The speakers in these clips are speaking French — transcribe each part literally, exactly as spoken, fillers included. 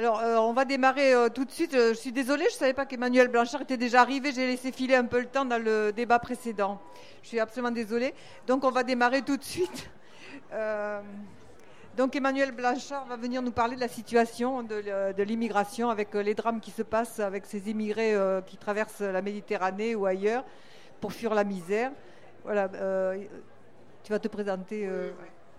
Alors, euh, on va démarrer euh, tout de suite. Euh, Je suis désolée, je ne savais pas qu'Emmanuel Blanchard était déjà arrivé. J'ai laissé filer un peu le temps dans le débat précédent. Je suis absolument désolée. Donc, on va démarrer tout de suite. Euh, donc, Emmanuel Blanchard va venir nous parler de la situation de, le- de l'immigration avec euh, les drames qui se passent avec ces immigrés euh, qui traversent la Méditerranée ou ailleurs pour fuir la misère. Voilà. euh, tu vas te présenter. euh,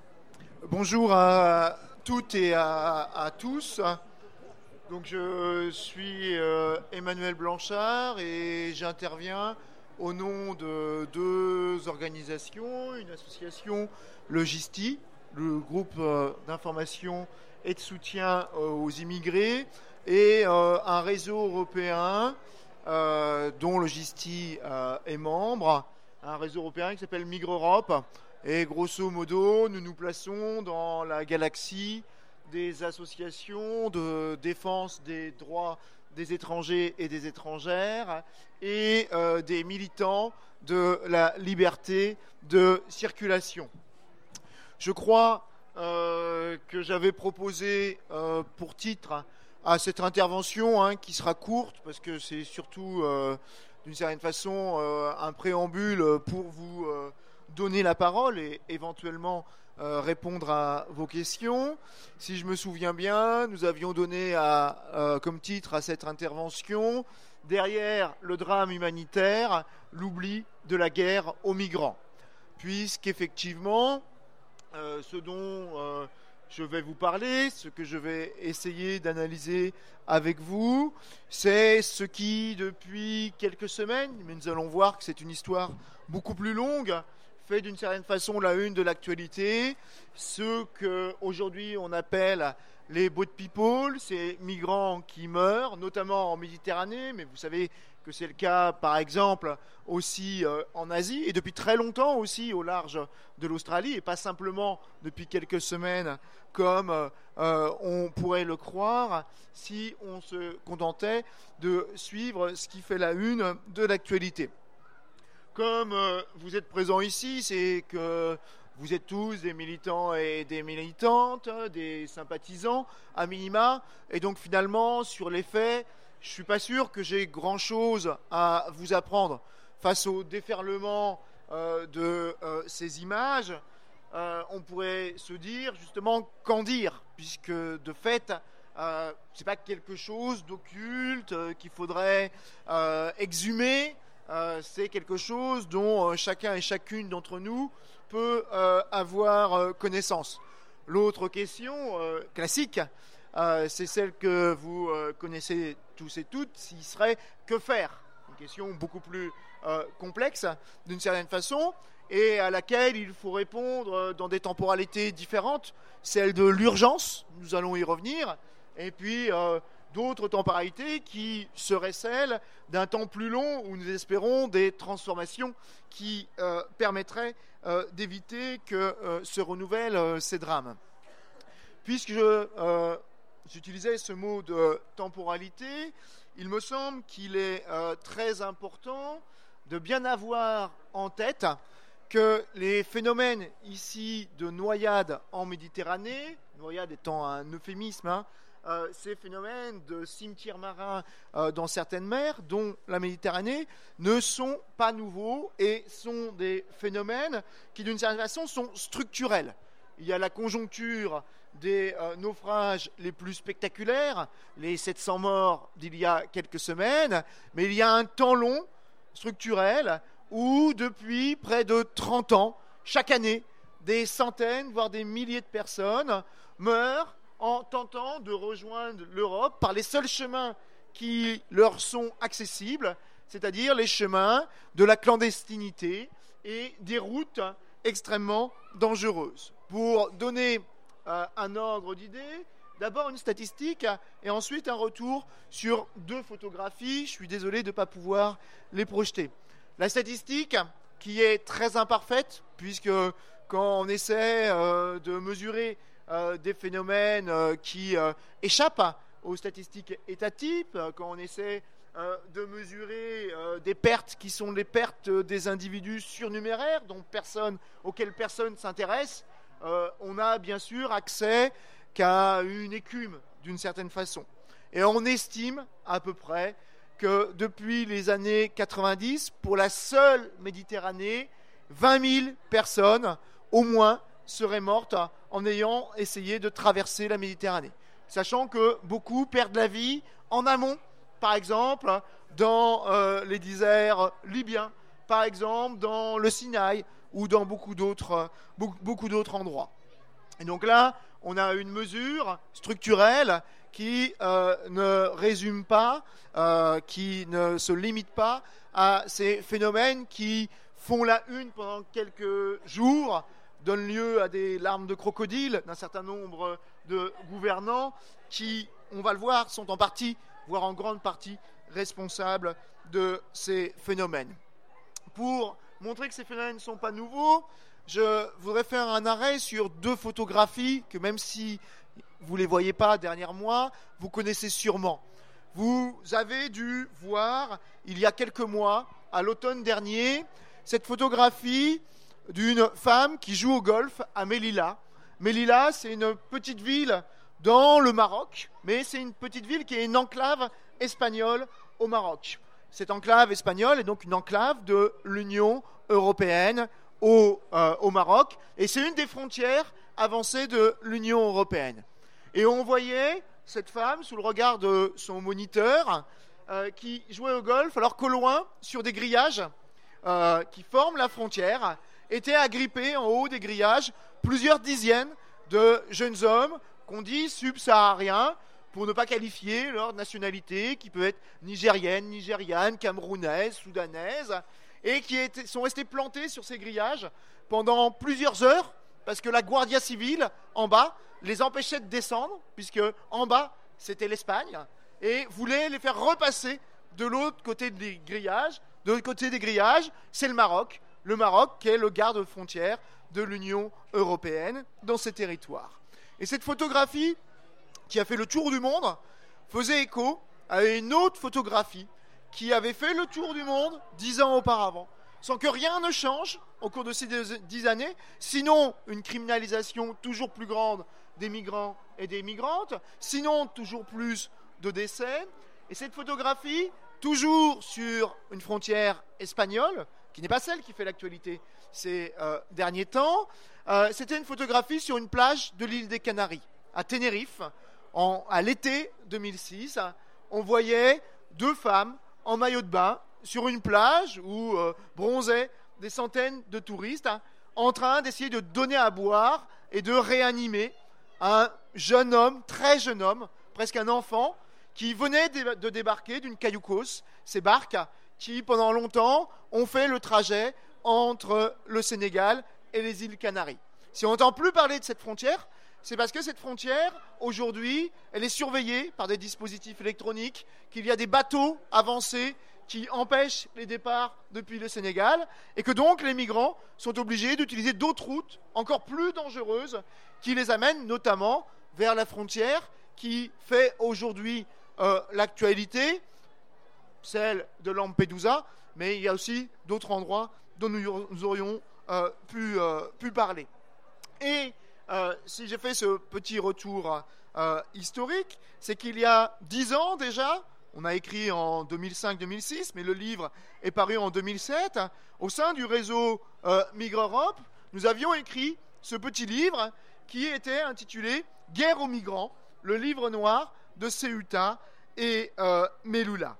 Bonjour à toutes et à, à tous. Donc je suis euh, Emmanuel Blanchard et j'interviens au nom de deux organisations, une association Logisti, le groupe euh, d'information et de soutien euh, aux immigrés, et euh, un réseau européen euh, dont Logisti euh, est membre, un réseau européen qui s'appelle Migre Europe. Et grosso modo, nous nous plaçons dans la galaxie des associations de défense des droits des étrangers et des étrangères et euh, des militants de la liberté de circulation. Je crois euh, que j'avais proposé euh, pour titre à cette intervention, hein, qui sera courte, parce que c'est surtout, euh, d'une certaine façon, euh, un préambule pour vous euh, donner la parole et éventuellement euh, répondre à vos questions. Si je me souviens bien, nous avions donné à, euh, comme titre à cette intervention « Derrière le drame humanitaire, l'oubli de la guerre aux migrants ». Puisqu'effectivement, euh, ce dont euh, je vais vous parler, ce que je vais essayer d'analyser avec vous, c'est ce qui, depuis quelques semaines, mais nous allons voir que c'est une histoire beaucoup plus longue, fait d'une certaine façon la une de l'actualité, ce qu'aujourd'hui on appelle les boat people, ces migrants qui meurent, notamment en Méditerranée, mais vous savez que c'est le cas par exemple aussi euh, en Asie, et depuis très longtemps aussi au large de l'Australie, et pas simplement depuis quelques semaines comme euh, on pourrait le croire si on se contentait de suivre ce qui fait la une de l'actualité. Comme euh, vous êtes présents ici, c'est que vous êtes tous des militants et des militantes, des sympathisants à minima, et donc finalement, sur les faits, je ne suis pas sûr que j'ai grand-chose à vous apprendre. Face au déferlement euh, de euh, ces images, euh, on pourrait se dire justement qu'en dire, puisque de fait, euh, ce n'est pas quelque chose d'occulte euh, qu'il faudrait euh, exhumer. Euh, c'est quelque chose dont euh, chacun et chacune d'entre nous peut euh, avoir euh, connaissance. L'autre question euh, classique, euh, c'est celle que vous euh, connaissez tous et toutes, qui serait que faire ? Une question beaucoup plus euh, complexe d'une certaine façon, et à laquelle il faut répondre euh, dans des temporalités différentes, celle de l'urgence, nous allons y revenir, et puis euh, d'autres temporalités qui seraient celles d'un temps plus long où nous espérons des transformations qui euh, permettraient euh, d'éviter que euh, se renouvellent euh, ces drames. Puisque je, euh, j'utilisais ce mot de temporalité, il me semble qu'il est euh, très important de bien avoir en tête que les phénomènes ici de noyade en Méditerranée, noyade étant un euphémisme, hein, Euh, ces phénomènes de cimetières marins euh, dans certaines mers, dont la Méditerranée, ne sont pas nouveaux et sont des phénomènes qui, d'une certaine façon, sont structurels. Il y a la conjoncture des euh, naufrages les plus spectaculaires, les sept cents morts d'il y a quelques semaines, mais il y a un temps long, structurel, où depuis près de trente ans, chaque année, des centaines, voire des milliers de personnes meurent en tentant de rejoindre l'Europe par les seuls chemins qui leur sont accessibles, c'est-à-dire les chemins de la clandestinité et des routes extrêmement dangereuses. Pour donner euh, un ordre d'idée, d'abord une statistique et ensuite un retour sur deux photographies. Je suis désolé de ne pas pouvoir les projeter. La statistique qui est très imparfaite, puisque quand on essaie euh, de mesurer Euh, des phénomènes euh, qui euh, échappent aux statistiques état-types, euh, quand on essaie euh, de mesurer euh, des pertes qui sont les pertes des individus surnuméraires dont personne, auxquels personne ne s'intéresse, euh, on a bien sûr accès qu'à une écume d'une certaine façon. Et on estime à peu près que depuis les années quatre-vingt-dix, pour la seule Méditerranée, vingt mille personnes au moins seraient mortes en ayant essayé de traverser la Méditerranée. Sachant que beaucoup perdent la vie en amont, par exemple, dans euh, les déserts libyens, par exemple, dans le Sinaï ou dans beaucoup d'autres, beaucoup, beaucoup d'autres endroits. Et donc là, on a une mesure structurelle qui euh, ne résume pas, euh, qui ne se limite pas à ces phénomènes qui font la une pendant quelques jours, donnent lieu à des larmes de crocodile d'un certain nombre de gouvernants qui, on va le voir, sont en partie, voire en grande partie, responsables de ces phénomènes. Pour montrer que ces phénomènes ne sont pas nouveaux, je voudrais faire un arrêt sur deux photographies que même si vous ne les voyez pas derrière moi, vous connaissez sûrement. Vous avez dû voir, il y a quelques mois, à l'automne dernier, cette photographie d'une femme qui joue au golf à Melilla. Melilla, c'est une petite ville dans le Maroc, mais c'est une petite ville qui est une enclave espagnole au Maroc. Cette enclave espagnole est donc une enclave de l'Union européenne au, euh, au Maroc, et c'est une des frontières avancées de l'Union européenne. Et on voyait cette femme sous le regard de son moniteur euh, qui jouait au golf, alors qu'au loin, sur des grillages euh, qui forment la frontière, étaient agrippés en haut des grillages plusieurs dizaines de jeunes hommes qu'on dit subsahariens, pour ne pas qualifier leur nationalité, qui peut être nigérienne, nigériane, camerounaise, soudanaise, et qui étaient, sont restés plantés sur ces grillages pendant plusieurs heures, parce que la Guardia Civile, en bas, les empêchait de descendre, puisque en bas, c'était l'Espagne, et voulait les faire repasser de l'autre côté des grillages. De l'autre côté des grillages, c'est le Maroc. Le Maroc, qui est le garde-frontière de l'Union européenne dans ces territoires. Et cette photographie, qui a fait le tour du monde, faisait écho à une autre photographie qui avait fait le tour du monde dix ans auparavant, sans que rien ne change au cours de ces dix années, sinon une criminalisation toujours plus grande des migrants et des migrantes, sinon toujours plus de décès. Et cette photographie, toujours sur une frontière espagnole, qui n'est pas celle qui fait l'actualité ces euh, derniers temps, euh, c'était une photographie sur une plage de l'île des Canaries, à Tenerife, en, à l'été deux mille six. On voyait deux femmes en maillot de bain sur une plage où euh, bronzaient des centaines de touristes, hein, en train d'essayer de donner à boire et de réanimer un jeune homme, très jeune homme, presque un enfant, qui venait de débarquer d'une cailloucos, ces barques qui, pendant longtemps, ont fait le trajet entre le Sénégal et les îles Canaries. Si on n'entend plus parler de cette frontière, c'est parce que cette frontière, aujourd'hui, elle est surveillée par des dispositifs électroniques, qu'il y a des bateaux avancés qui empêchent les départs depuis le Sénégal, et que donc les migrants sont obligés d'utiliser d'autres routes encore plus dangereuses qui les amènent notamment vers la frontière qui fait aujourd'hui euh, l'actualité, celle de Lampedusa, mais il y a aussi d'autres endroits dont nous, nous aurions euh, pu, euh, pu parler. Et euh, si j'ai fait ce petit retour euh, historique, c'est qu'il y a dix ans déjà, on a écrit en deux mille cinq deux mille six, mais le livre est paru en deux mille sept, au sein du réseau euh, Migre Europe, nous avions écrit ce petit livre qui était intitulé « Guerre aux migrants », le livre noir de Ceuta et euh, Melilla.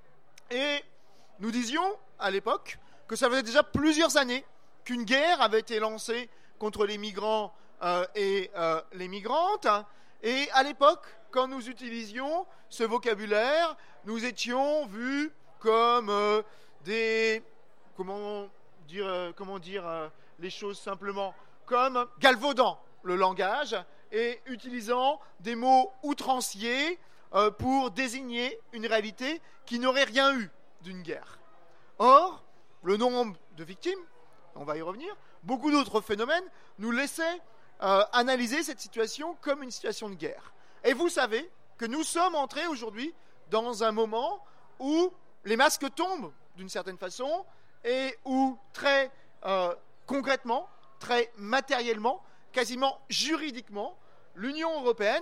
Et nous disions à l'époque que ça faisait déjà plusieurs années qu'une guerre avait été lancée contre les migrants euh, et euh, les migrantes. Et à l'époque, quand nous utilisions ce vocabulaire, nous étions vus comme euh, des... Comment dire, euh, comment dire euh, les choses simplement, comme galvaudant le langage et utilisant des mots outranciers euh, pour désigner une réalité qui n'aurait rien eu d'une guerre. Or, le nombre de victimes, on va y revenir, beaucoup d'autres phénomènes nous laissaient euh, analyser cette situation comme une situation de guerre. Et vous savez que nous sommes entrés aujourd'hui dans un moment où les masques tombent d'une certaine façon et où très euh, concrètement, très matériellement, quasiment juridiquement, l'Union européenne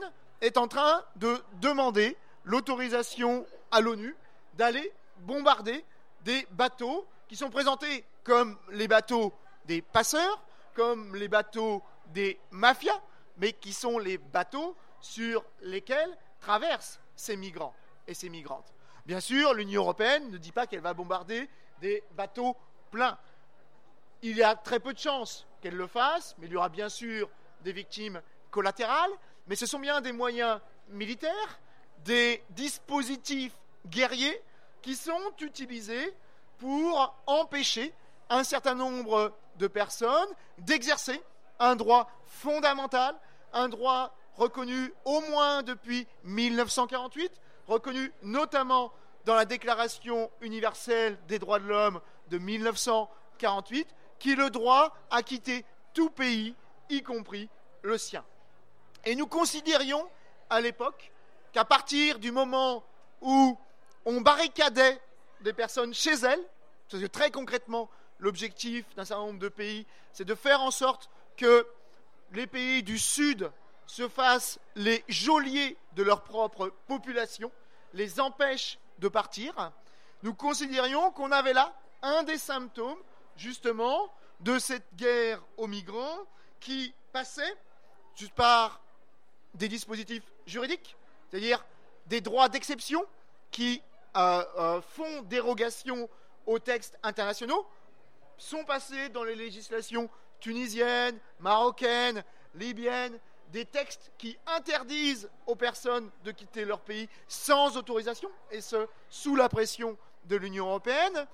est en train de demander l'autorisation à l'ONU d'aller bombarder des bateaux qui sont présentés comme les bateaux des passeurs, comme les bateaux des mafias, mais qui sont les bateaux sur lesquels traversent ces migrants et ces migrantes. Bien sûr, l'Union européenne ne dit pas qu'elle va bombarder des bateaux pleins. Il y a très peu de chances qu'elle le fasse, mais il y aura bien sûr des victimes collatérales, mais ce sont bien des moyens militaires, des dispositifs guerriers qui sont utilisés pour empêcher un certain nombre de personnes d'exercer un droit fondamental, un droit reconnu au moins depuis mille neuf cent quarante-huit, reconnu notamment dans la Déclaration universelle des droits de l'homme de mille neuf cent quarante-huit, qui est le droit à quitter tout pays, y compris le sien. Et nous considérions à l'époque qu'à partir du moment où on barricadait des personnes chez elles, parce que très concrètement, l'objectif d'un certain nombre de pays, c'est de faire en sorte que les pays du Sud se fassent les geôliers de leur propre population, les empêchent de partir. Nous considérions qu'on avait là un des symptômes, justement, de cette guerre aux migrants qui passait juste par des dispositifs juridiques, c'est-à-dire des droits d'exception qui euh, euh, font dérogation aux textes internationaux, sont passés dans les législations tunisiennes, marocaines, libyennes, des textes qui interdisent aux personnes de quitter leur pays sans autorisation, et ce, sous la pression de l'Union européenne.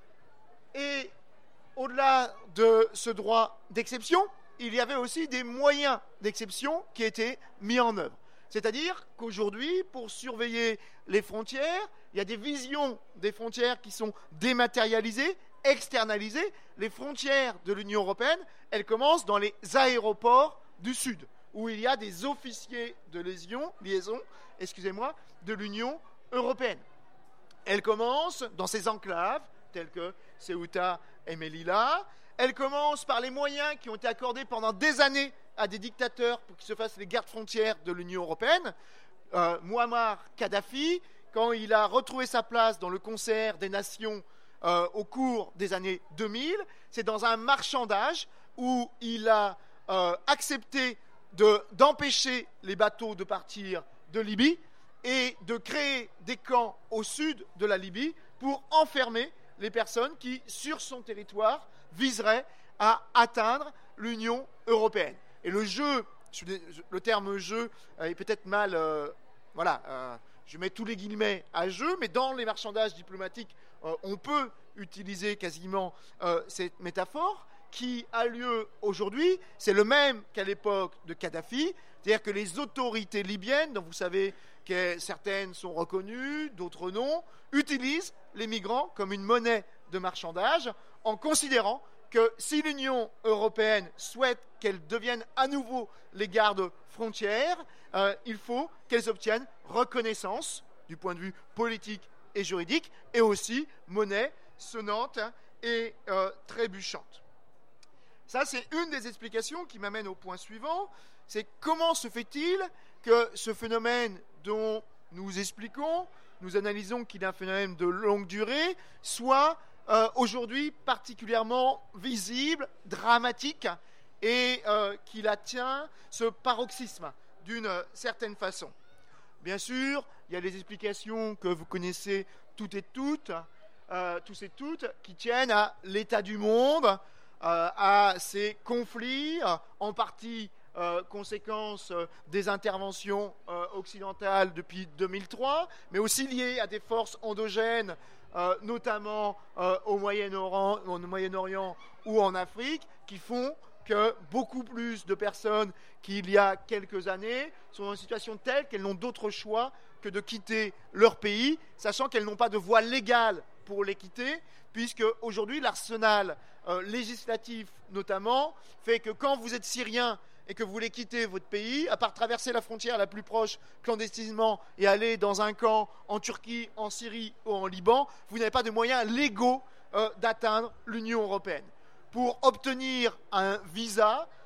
Et au-delà de ce droit d'exception, il y avait aussi des moyens d'exception qui étaient mis en œuvre. C'est-à-dire qu'aujourd'hui, pour surveiller les frontières, il y a des visions des frontières qui sont dématérialisées, externalisées. Les frontières de l'Union européenne, elles commencent dans les aéroports du Sud, où il y a des officiers de liaison, liaison excusez-moi, de l'Union européenne. Elles commencent dans ces enclaves, telles que Ceuta et Melilla. Elles commencent par les moyens qui ont été accordés pendant des années à des dictateurs pour qu'ils se fassent les gardes-frontières de l'Union européenne. Euh, Muammar Kadhafi, quand il a retrouvé sa place dans le concert des nations euh, au cours des années deux mille, c'est dans un marchandage où il a euh, accepté de, d'empêcher les bateaux de partir de Libye et de créer des camps au sud de la Libye pour enfermer les personnes qui, sur son territoire, viseraient à atteindre l'Union européenne. Et le jeu, le terme jeu est peut-être mal, euh, voilà, euh, je mets tous les guillemets à jeu, mais dans les marchandages diplomatiques, euh, on peut utiliser quasiment euh, cette métaphore qui a lieu aujourd'hui. C'est le même qu'à l'époque de Kadhafi, c'est-à-dire que les autorités libyennes, dont vous savez que certaines sont reconnues, d'autres non, utilisent les migrants comme une monnaie de marchandage en considérant que si l'Union européenne souhaite qu'elles deviennent à nouveau les gardes frontières, euh, il faut qu'elles obtiennent reconnaissance du point de vue politique et juridique, et aussi monnaie sonnante et euh, trébuchante. Ça, c'est une des explications qui m'amène au point suivant, c'est comment se fait-il que ce phénomène dont nous expliquons, nous analysons qu'il est un phénomène de longue durée, soit euh, aujourd'hui particulièrement visible, dramatique, et euh, qu'il atteint ce paroxysme d'une certaine façon. Bien sûr, il y a les explications que vous connaissez toutes et toutes, euh, tous et toutes, qui tiennent à l'état du monde, euh, à ces conflits, euh, en partie euh, conséquence euh, des interventions euh, occidentales depuis deux mille trois, mais aussi liées à des forces endogènes, euh, notamment euh, au Moyen-Orient, au Moyen-Orient ou en Afrique, qui font que beaucoup plus de personnes qu'il y a quelques années sont dans une situation telle qu'elles n'ont d'autre choix que de quitter leur pays, sachant qu'elles n'ont pas de voie légale pour les quitter, puisque aujourd'hui l'arsenal euh, législatif notamment fait que quand vous êtes syrien et que vous voulez quitter votre pays, à part traverser la frontière la plus proche clandestinement et aller dans un camp en Turquie, en Syrie ou en Liban, vous n'avez pas de moyens légaux euh, d'atteindre l'Union européenne. Pour obtenir un visa,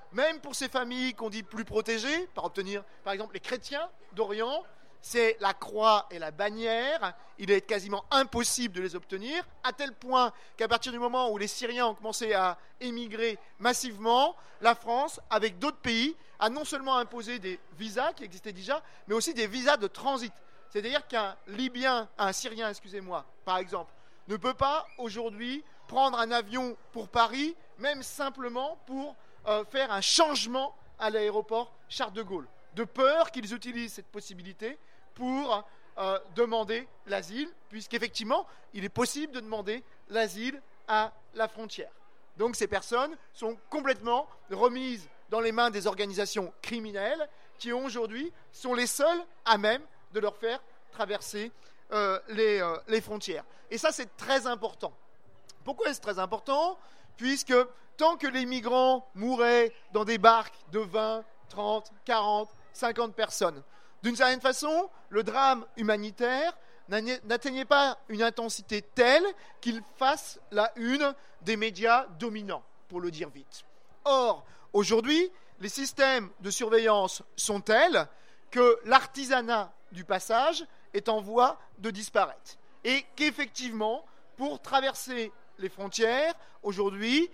même pour ces familles qu'on dit plus protégées, par obtenir, par exemple, les chrétiens d'Orient, c'est la croix et la bannière. Il est quasiment impossible de les obtenir, à tel point qu'à partir du moment où les Syriens ont commencé à émigrer massivement, la France, avec d'autres pays, a non seulement imposé des visas qui existaient déjà, mais aussi des visas de transit. C'est-à-dire qu'un Libyen, un Syrien, excusez-moi, par exemple, ne peut pas aujourd'hui prendre un avion pour Paris, même simplement pour euh, faire un changement à l'aéroport Charles de Gaulle, de peur qu'ils utilisent cette possibilité pour euh, demander l'asile, puisqu'effectivement, il est possible de demander l'asile à la frontière. Donc ces personnes sont complètement remises dans les mains des organisations criminelles qui aujourd'hui sont les seules à même de leur faire traverser euh, les, euh, les frontières. Et ça, c'est très important. Pourquoi est-ce très important ? Puisque tant que les migrants mouraient dans des barques de vingt, trente, quarante, cinquante personnes, d'une certaine façon, le drame humanitaire n'atteignait pas une intensité telle qu'il fasse la une des médias dominants, pour le dire vite. Or, aujourd'hui, les systèmes de surveillance sont tels que l'artisanat du passage est en voie de disparaître. Et qu'effectivement, pour traverser les frontières, aujourd'hui,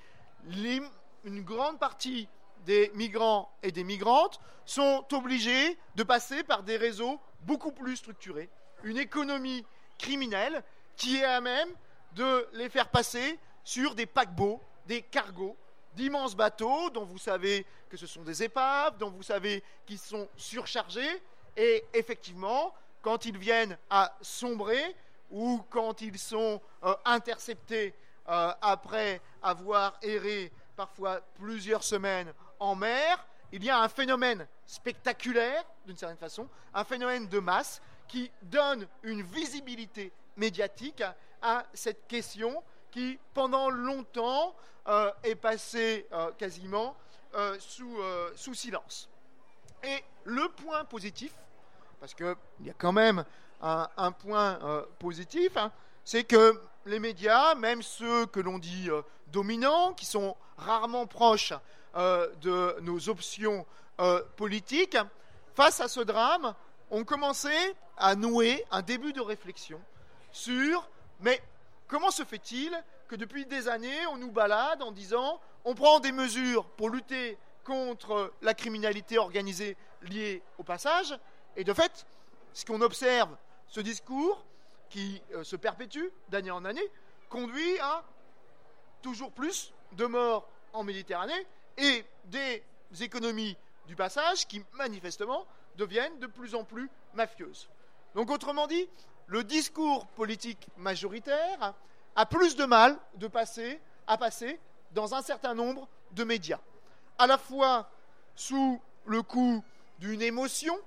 une grande partie des migrants et des migrantes sont obligés de passer par des réseaux beaucoup plus structurés, une économie criminelle qui est à même de les faire passer sur des paquebots, des cargos, d'immenses bateaux dont vous savez que ce sont des épaves, dont vous savez qu'ils sont surchargés, et effectivement, quand ils viennent à sombrer ou quand ils sont euh, interceptés euh, après avoir erré parfois plusieurs semaines en mer, il y a un phénomène spectaculaire, d'une certaine façon, un phénomène de masse qui donne une visibilité médiatique à, à cette question qui, pendant longtemps, euh, est passée euh, quasiment euh, sous, euh, sous silence. Et le point positif, parce qu'il y a quand même un, un point euh, positif, hein, c'est que les médias, même ceux que l'on dit euh, dominants, qui sont rarement proches euh, de nos options euh, politiques, face à ce drame, ont commencé à nouer un début de réflexion sur « mais comment se fait-il que depuis des années, on nous balade en disant on prend des mesures pour lutter contre la criminalité organisée liée au passage ?» Et de fait, ce qu'on observe, ce discours qui euh, se perpétue d'année en année, conduit à toujours plus de morts en Méditerranée et des économies du passage qui, manifestement, deviennent de plus en plus mafieuses. Donc, autrement dit, le discours politique majoritaire a plus de mal de passer, à passer dans un certain nombre de médias. À la fois sous le coup d'une émotion,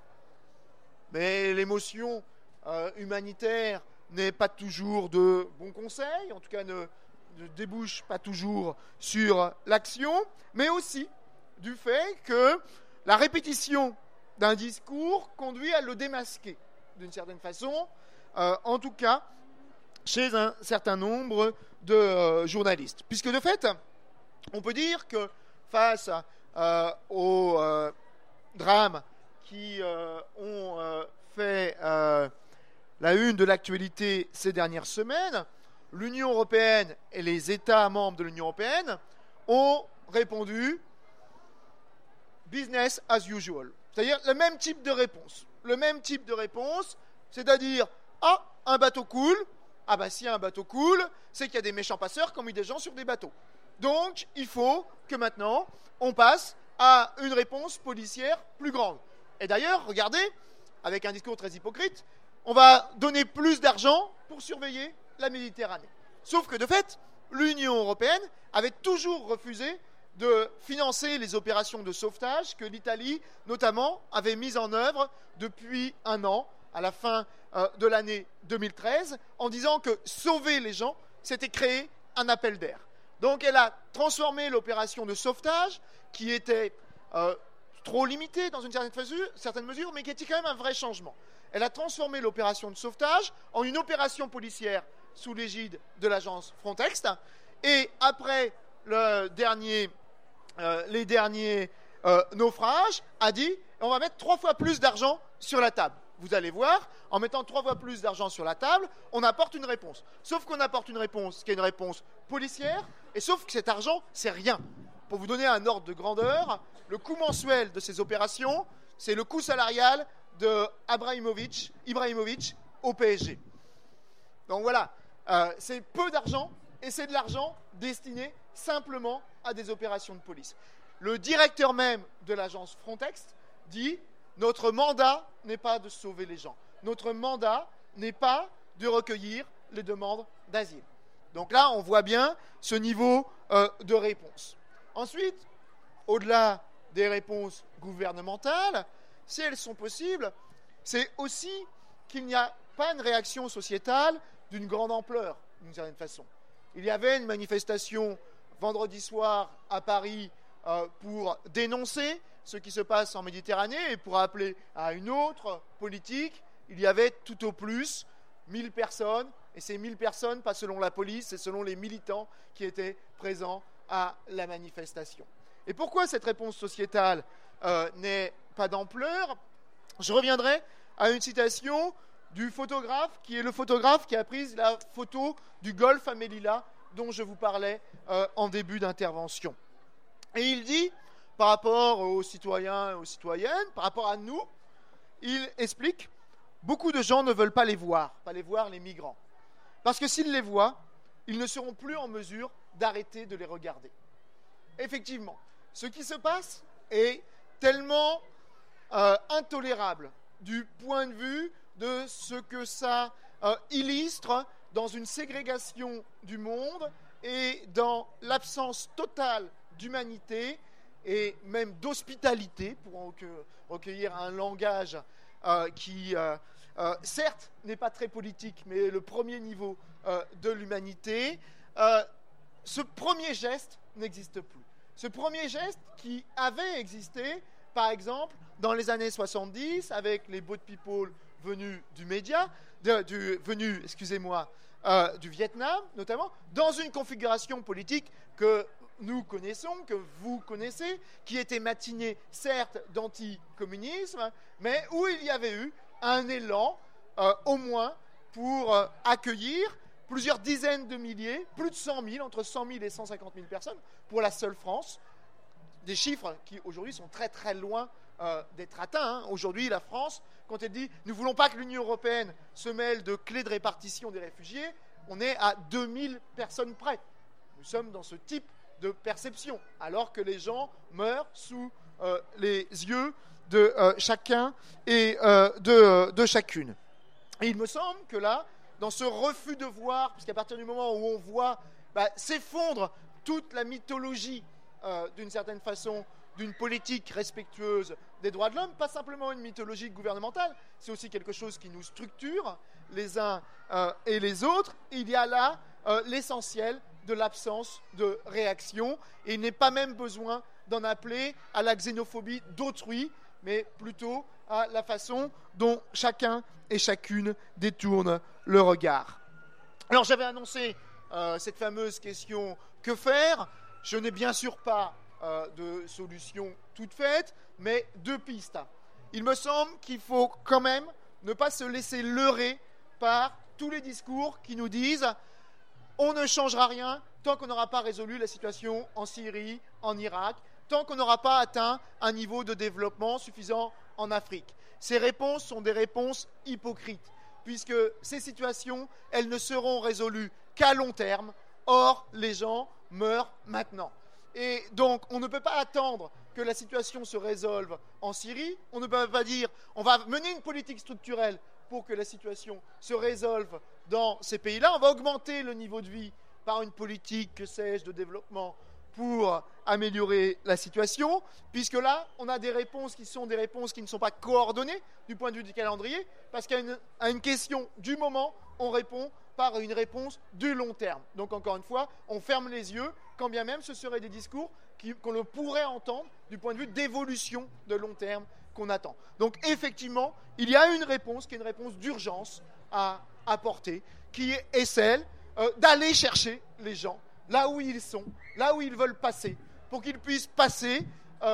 mais l'émotion euh, humanitaire n'est pas toujours de bons conseils, en tout cas ne, ne débouche pas toujours sur l'action, mais aussi du fait que la répétition d'un discours conduit à le démasquer, d'une certaine façon, euh, en tout cas chez un certain nombre de euh, journalistes. Puisque de fait, on peut dire que face euh, aux euh, drames qui euh, ont euh, fait euh, la une de l'actualité ces dernières semaines, l'Union européenne et les États membres de l'Union européenne ont répondu business as usual. C'est-à-dire le même type de réponse. Le même type de réponse, c'est-à-dire ah, un bateau coule, ah ben si un bateau coule, c'est qu'il y a des méchants passeurs qui ont mis des gens sur des bateaux. Donc, il faut que maintenant, on passe à une réponse policière plus grande. Et d'ailleurs, regardez, avec un discours très hypocrite, on va donner plus d'argent pour surveiller la Méditerranée. Sauf que de fait, l'Union européenne avait toujours refusé de financer les opérations de sauvetage que l'Italie, notamment, avait mises en œuvre depuis un an, à la fin euh, de l'année deux mille treize, en disant que sauver les gens, c'était créer un appel d'air. Donc elle a transformé l'opération de sauvetage, qui était euh, trop limitée dans une certaine mesure, certaine mesure, mais qui était quand même un vrai changement. Elle a transformé l'opération de sauvetage en une opération policière sous l'égide de l'agence Frontex. Et après le dernier, euh, les derniers euh, naufrage, a dit on va mettre trois fois plus d'argent sur la table. Vous allez voir, en mettant trois fois plus d'argent sur la table, on apporte une réponse. Sauf qu'on apporte une réponse qui est une réponse policière, et sauf que cet argent, c'est rien. Pour vous donner un ordre de grandeur, le coût mensuel de ces opérations, c'est le coût salarial de Ibrahimovic, Ibrahimovic au P S G. Donc voilà, euh, c'est peu d'argent, et c'est de l'argent destiné simplement à des opérations de police. Le directeur même de l'agence Frontex dit « Notre mandat n'est pas de sauver les gens. Notre mandat n'est pas de recueillir les demandes d'asile. » Donc là, on voit bien ce niveau euh, de réponse. Ensuite, au-delà des réponses gouvernementales, si elles sont possibles, c'est aussi qu'il n'y a pas une réaction sociétale d'une grande ampleur, d'une certaine façon. Il y avait une manifestation vendredi soir à Paris euh, pour dénoncer ce qui se passe en Méditerranée et pour appeler à une autre politique. Il y avait tout au plus mille personnes, et ces mille personnes, pas selon la police, c'est selon les militants qui étaient présents à la manifestation. Et pourquoi cette réponse sociétale euh, n'est pas d'ampleur? Je reviendrai à une citation du photographe, qui est le photographe qui a pris la photo du golfe à Melilla, dont je vous parlais euh, en début d'intervention. Et il dit, par rapport aux citoyens et aux citoyennes, par rapport à nous, il explique, beaucoup de gens ne veulent pas les voir, pas les voir les migrants. Parce que s'ils les voient, ils ne seront plus en mesure d'arrêter de les regarder. Effectivement, ce qui se passe est tellement euh, intolérable du point de vue de ce que ça euh, illustre dans une ségrégation du monde et dans l'absence totale d'humanité et même d'hospitalité, pour recueillir un langage euh, qui, euh, euh, certes, n'est pas très politique, mais le premier niveau euh, de l'humanité. Euh, ce premier geste n'existe plus. Ce premier geste qui avait existé, par exemple, dans les années soixante-dix, avec les boat people venus du média, de, du, venus, excusez-moi, euh, du Vietnam, notamment, dans une configuration politique que nous connaissons, que vous connaissez, qui était matinée, certes, d'anticommunisme, mais où il y avait eu un élan, euh, au moins, pour euh, accueillir plusieurs dizaines de milliers, plus de cent mille, entre cent mille et cent cinquante mille personnes, pour la seule France. Des chiffres qui, aujourd'hui, sont très, très loin euh, d'être atteints. Hein. Aujourd'hui, la France, quand elle dit « nous ne voulons pas que l'Union européenne se mêle de clés de répartition des réfugiés », on est à deux mille personnes près. Nous sommes dans ce type de perception, alors que les gens meurent sous euh, les yeux de euh, chacun et euh, de, euh, de chacune. Et il me semble que là, dans ce refus de voir, puisqu'à partir du moment où on voit bah, s'effondre toute la mythologie, euh, d'une certaine façon, d'une politique respectueuse des droits de l'homme, pas simplement une mythologie gouvernementale, c'est aussi quelque chose qui nous structure les uns euh, et les autres. Il y a là euh, l'essentiel de l'absence de réaction, et il n'est pas même besoin d'en appeler à la xénophobie d'autrui, mais plutôt à la façon dont chacun et chacune détourne le regard. Alors j'avais annoncé euh, cette fameuse question « que faire ?» Je n'ai bien sûr pas euh, de solution toute faite, mais deux pistes. Il me semble qu'il faut quand même ne pas se laisser leurrer par tous les discours qui nous disent « on ne changera rien tant qu'on n'aura pas résolu la situation en Syrie, en Irak, tant qu'on n'aura pas atteint un niveau de développement suffisant en Afrique ». Ces réponses sont des réponses hypocrites, puisque ces situations, elles ne seront résolues qu'à long terme. Or, les gens meurent maintenant. Et donc, on ne peut pas attendre que la situation se résolve en Syrie. On ne peut pas dire on va mener une politique structurelle pour que la situation se résolve dans ces pays-là. On va augmenter le niveau de vie par une politique, que sais-je, de développement pour améliorer la situation, puisque là, on a des réponses qui sont des réponses qui ne sont pas coordonnées du point de vue du calendrier, parce qu'à une, à une question du moment, on répond par une réponse du long terme. Donc, encore une fois, on ferme les yeux, quand bien même ce seraient des discours qui, qu'on pourrait entendre du point de vue d'évolution de long terme qu'on attend. Donc, effectivement, il y a une réponse qui est une réponse d'urgence à apporter, qui est celle euh, d'aller chercher les gens là où ils sont, là où ils veulent passer, pour qu'ils puissent passer euh,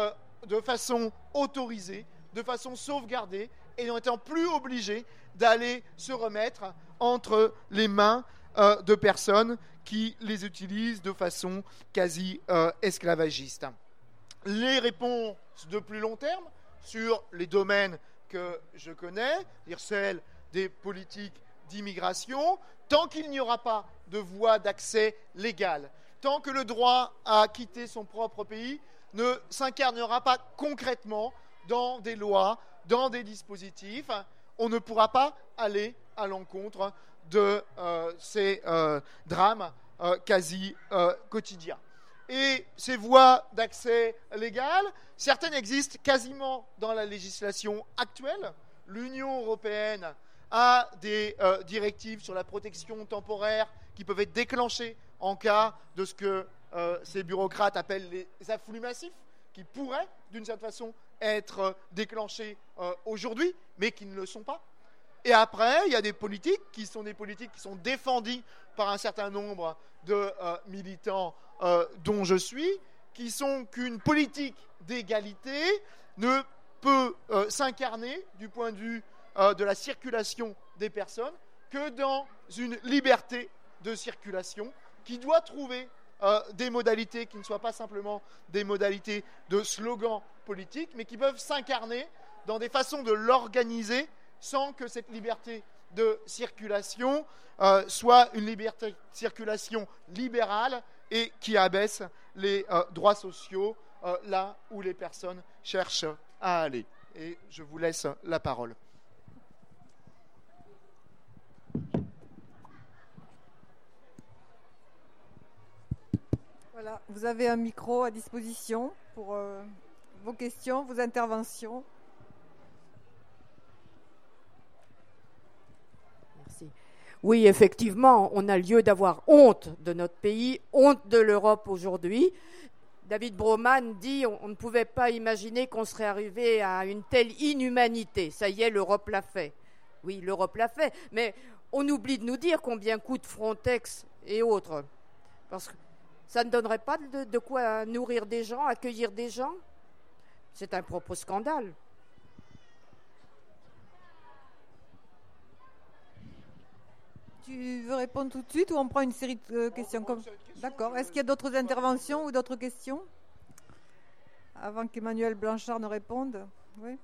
de façon autorisée, de façon sauvegardée, et n'étant plus obligés d'aller se remettre entre les mains euh, de personnes qui les utilisent de façon quasi euh, esclavagiste. Les réponses de plus long terme sur les domaines que je connais, c'est-à-dire celles des politiques d'immigration, tant qu'il n'y aura pas de voie d'accès légale, tant que le droit à quitter son propre pays ne s'incarnera pas concrètement dans des lois, dans des dispositifs, on ne pourra pas aller à l'encontre de euh, ces euh, drames euh, quasi euh, quotidiens. Et ces voies d'accès légal, certaines existent quasiment dans la législation actuelle. L'Union européenne a des euh, directives sur la protection temporaire qui peuvent être déclenchées en cas de ce que euh, ces bureaucrates appellent les afflux massifs, qui pourraient, d'une certaine façon, être déclenchés euh, aujourd'hui, mais qui ne le sont pas. Et après, il y a des politiques qui sont des politiques qui sont défendues par un certain nombre de euh, militants euh, dont je suis, qui sont qu'une politique d'égalité ne peut euh, s'incarner du point de vue euh, de la circulation des personnes que dans une liberté de circulation qui doit trouver euh, des modalités qui ne soient pas simplement des modalités de slogan politique, mais qui peuvent s'incarner dans des façons de l'organiser sans que cette liberté de circulation euh, soit une liberté de circulation libérale et qui abaisse les euh, droits sociaux euh, là où les personnes cherchent à aller. Et je vous laisse la parole. Voilà, vous avez un micro à disposition pour euh, vos questions, vos interventions. Merci. Oui, effectivement, on a lieu d'avoir honte de notre pays, honte de l'Europe aujourd'hui. David Broman dit on, on ne pouvait pas imaginer qu'on serait arrivé à une telle inhumanité. Ça y est, l'Europe l'a fait. Oui, l'Europe l'a fait, mais on oublie de nous dire combien coûte Frontex et autres. Parce que ça ne donnerait pas de, de quoi nourrir des gens, accueillir des gens. C'est un propre scandale. Tu veux répondre tout de suite ou on prend une série de euh, questions comme... D'accord. Est-ce qu'il y a d'autres interventions ou d'autres questions avant qu'Emmanuel Blanchard ne réponde? Oui.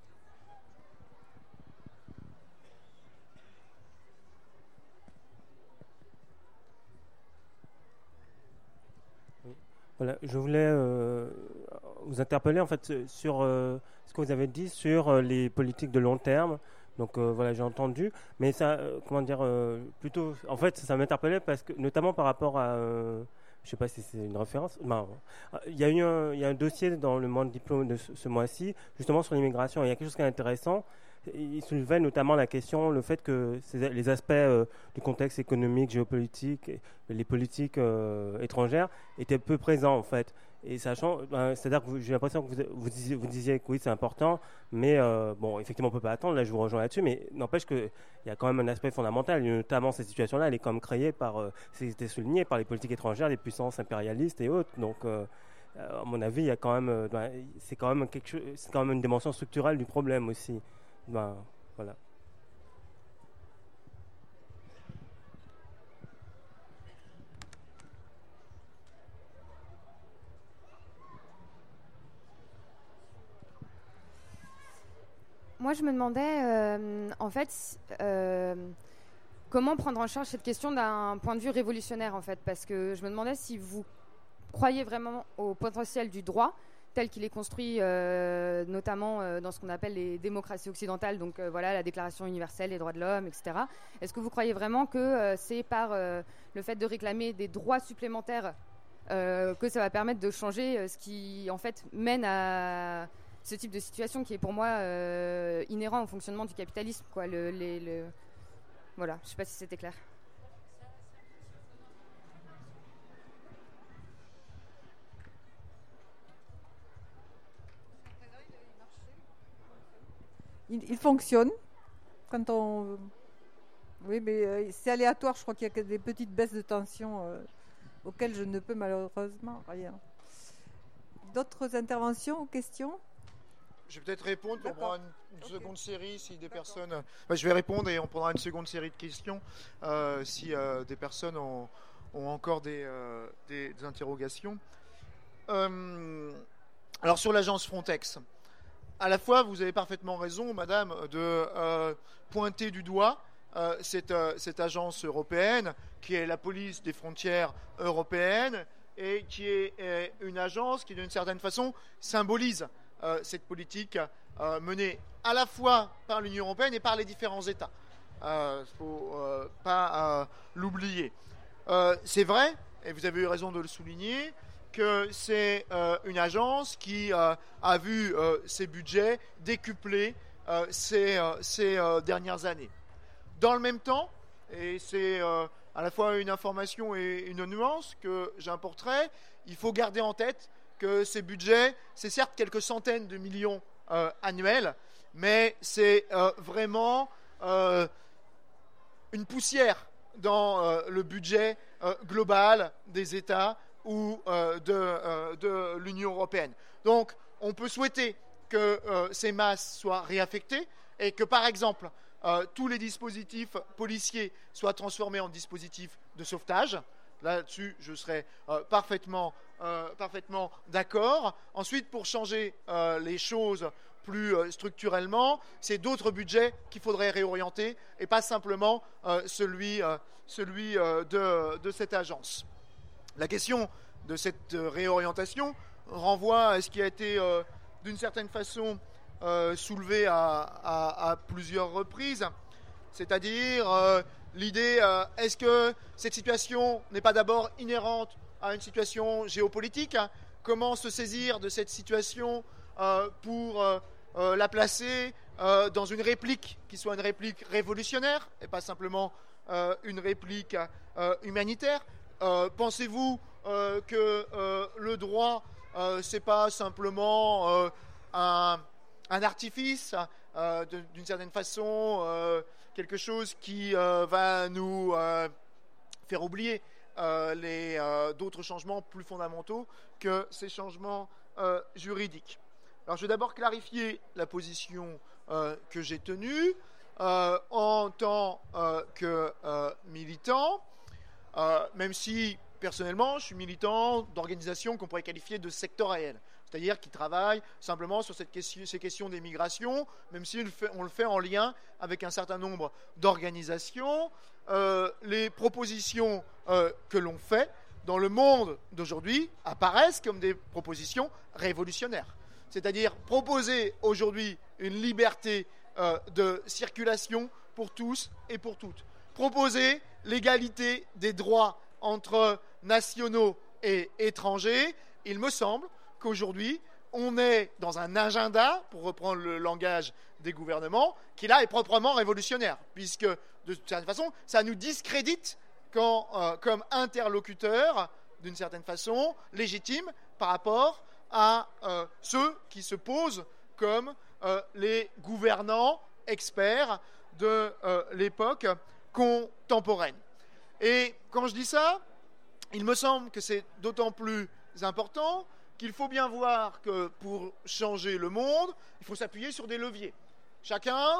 Voilà, je voulais euh, vous interpeller en fait sur euh, ce que vous avez dit sur euh, les politiques de long terme. Donc euh, voilà, j'ai entendu, mais ça, euh, comment dire, euh, plutôt, en fait, ça m'interpellait parce que, notamment par rapport à, euh, je sais pas si c'est une référence. Ben, il y a eu un, il y a un dossier dans le Monde Diplôme de ce, ce mois-ci, justement sur l'immigration. Il y a quelque chose qui est intéressant. Il soulevait notamment la question, le fait que ces, les aspects euh, du contexte économique, géopolitique, les politiques euh, étrangères étaient peu présents en fait. Et sachant, ben, c'est-à-dire que vous, j'ai l'impression que vous, vous, disiez, vous disiez que oui, c'est important, mais euh, bon, effectivement, on ne peut pas attendre. Là, je vous rejoins là-dessus, mais n'empêche qu'il y a quand même un aspect fondamental, notamment cette situation-là, elle est quand même créée par, euh, c'était souligné par les politiques étrangères, les puissances impérialistes et autres. Donc, euh, à mon avis, il y a quand même, ben, c'est quand même quelque chose, c'est quand même une dimension structurelle du problème aussi. Ben, voilà. Moi, je me demandais, euh, en fait, euh, comment prendre en charge cette question d'un point de vue révolutionnaire, en fait, parce que je me demandais si vous croyez vraiment au potentiel du droit tel qu'il est construit, euh, notamment euh, dans ce qu'on appelle les démocraties occidentales, donc euh, voilà, la Déclaration universelle des droits de l'homme, et cetera. Est-ce que vous croyez vraiment que euh, c'est par euh, le fait de réclamer des droits supplémentaires euh, que ça va permettre de changer euh, ce qui, en fait, mène à ce type de situation qui est pour moi euh, inhérent au fonctionnement du capitalisme, quoi, le, les, le... Voilà, je ne sais pas si c'était clair. Il, il fonctionne quand on... Oui, mais euh, c'est aléatoire. Je crois qu'il y a que des petites baisses de tension euh, auxquelles je ne peux malheureusement rien. d'autres interventions ou questions? Je vais peut-être répondre pour D'accord. prendre une, une Ok. seconde série si des D'accord. personnes. Enfin, je vais répondre et on prendra une seconde série de questions euh, si euh, des personnes ont, ont encore des, euh, des, des interrogations. Euh, alors sur l'agence Frontex, à la fois vous avez parfaitement raison, Madame, de euh, pointer du doigt euh, cette, euh, cette agence européenne qui est la police des frontières européennes et qui est, est une agence qui d'une certaine façon symbolise euh, cette politique euh, menée à la fois par l'Union européenne et par les différents États. Il euh, ne faut euh, pas euh, l'oublier. Euh, c'est vrai, et vous avez eu raison de le souligner, que c'est euh, une agence qui euh, a vu euh, ses budgets décuplés euh, ces, euh, ces euh, dernières années. Dans le même temps, et c'est euh, à la fois une information et une nuance que j'importerai, il faut garder en tête que ces budgets, c'est certes quelques centaines de millions euh, annuels, mais c'est euh, vraiment euh, une poussière dans euh, le budget euh, global des États ou euh, de, euh, de l'Union européenne. Donc, on peut souhaiter que euh, ces masses soient réaffectées et que, par exemple, euh, tous les dispositifs policiers soient transformés en dispositifs de sauvetage. Là-dessus, je serais euh, parfaitement, euh, parfaitement d'accord. Ensuite, pour changer euh, les choses plus euh, structurellement, c'est d'autres budgets qu'il faudrait réorienter et pas simplement euh, celui, euh, celui euh, de, de cette agence. La question de cette euh, réorientation renvoie à ce qui a été euh, d'une certaine façon euh, soulevé à, à, à plusieurs reprises, c'est-à-dire euh, l'idée, euh, est-ce que cette situation n'est pas d'abord inhérente à une situation géopolitique? Comment se saisir de cette situation euh, pour euh, euh, la placer euh, dans une réplique qui soit une réplique révolutionnaire et pas simplement euh, une réplique euh, humanitaire? Euh, pensez-vous euh, que euh, le droit, euh, c'est pas simplement euh, un, un artifice, euh, de, d'une certaine façon, euh, quelque chose qui euh, va nous euh, faire oublier euh, les, euh, d'autres changements plus fondamentaux que ces changements euh, juridiques? Alors, je vais d'abord clarifier la position euh, que j'ai tenue euh, en tant euh, que euh, militant. Euh, même si, personnellement, je suis militant d'organisations qu'on pourrait qualifier de sectorielles, c'est-à-dire qui travaillent simplement sur cette question, ces questions des migrations, même si on le fait, on le fait en lien avec un certain nombre d'organisations. Euh, les propositions euh, que l'on fait dans le monde d'aujourd'hui apparaissent comme des propositions révolutionnaires. C'est-à-dire proposer aujourd'hui une liberté euh, de circulation pour tous et pour toutes. Proposer l'égalité des droits entre nationaux et étrangers. Il me semble qu'aujourd'hui, on est dans un agenda, pour reprendre le langage des gouvernements, qui là est proprement révolutionnaire, puisque de certaine façon, ça nous discrédite quand, euh, comme interlocuteur, d'une certaine façon, légitime par rapport à euh, ceux qui se posent comme euh, les gouvernants experts de euh, l'époque contemporaine. Et quand je dis ça, il me semble que c'est d'autant plus important qu'il faut bien voir que pour changer le monde, il faut s'appuyer sur des leviers. Chacun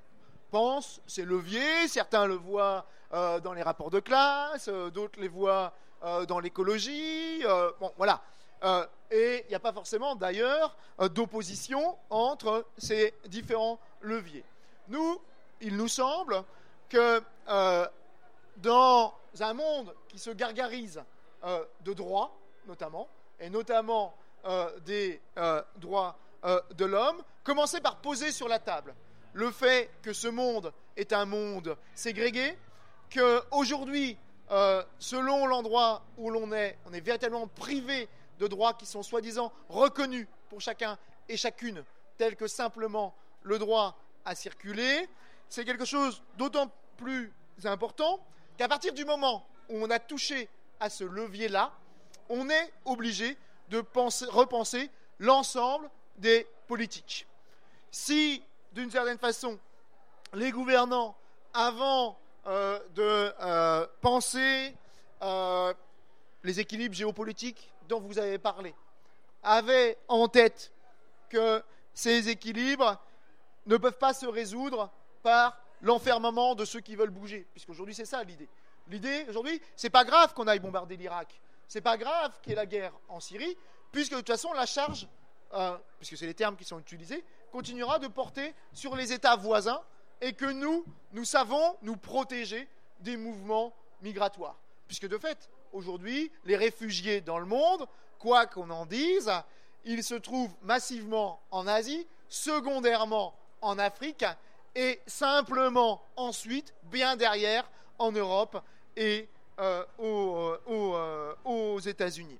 pense ces leviers, certains le voient euh, dans les rapports de classe, euh, d'autres les voient euh, dans l'écologie, euh, bon voilà. Euh, et il n'y a pas forcément d'ailleurs euh, d'opposition entre ces différents leviers. Nous, il nous semble que euh, dans un monde qui se gargarise euh, de droits, notamment, et notamment euh, des euh, droits euh, de l'homme, commencer par poser sur la table le fait que ce monde est un monde ségrégué, qu'aujourd'hui, euh, selon l'endroit où l'on est, on est véritablement privé de droits qui sont soi-disant reconnus pour chacun et chacune, tels que simplement le droit à circuler. C'est quelque chose d'autant plus important qu'à partir du moment où on a touché à ce levier-là, on est obligé de penser, repenser l'ensemble des politiques. Si, d'une certaine façon, les gouvernants, avant euh, de euh, penser euh, les équilibres géopolitiques dont vous avez parlé, avait en tête que ces équilibres ne peuvent pas se résoudre par l'enfermement de ceux qui veulent bouger, puisqu'aujourd'hui c'est ça l'idée. L'idée aujourd'hui, c'est pas grave qu'on aille bombarder l'Irak, c'est pas grave qu'il y ait la guerre en Syrie, puisque de toute façon la charge, euh, puisque c'est les termes qui sont utilisés, continuera de porter sur les États voisins et que nous, nous savons nous protéger des mouvements migratoires. Puisque de fait, aujourd'hui, les réfugiés dans le monde, quoi qu'on en dise, ils se trouvent massivement en Asie, secondairement en Afrique et simplement ensuite, bien derrière, en Europe et euh, aux, aux, euh, aux États-Unis.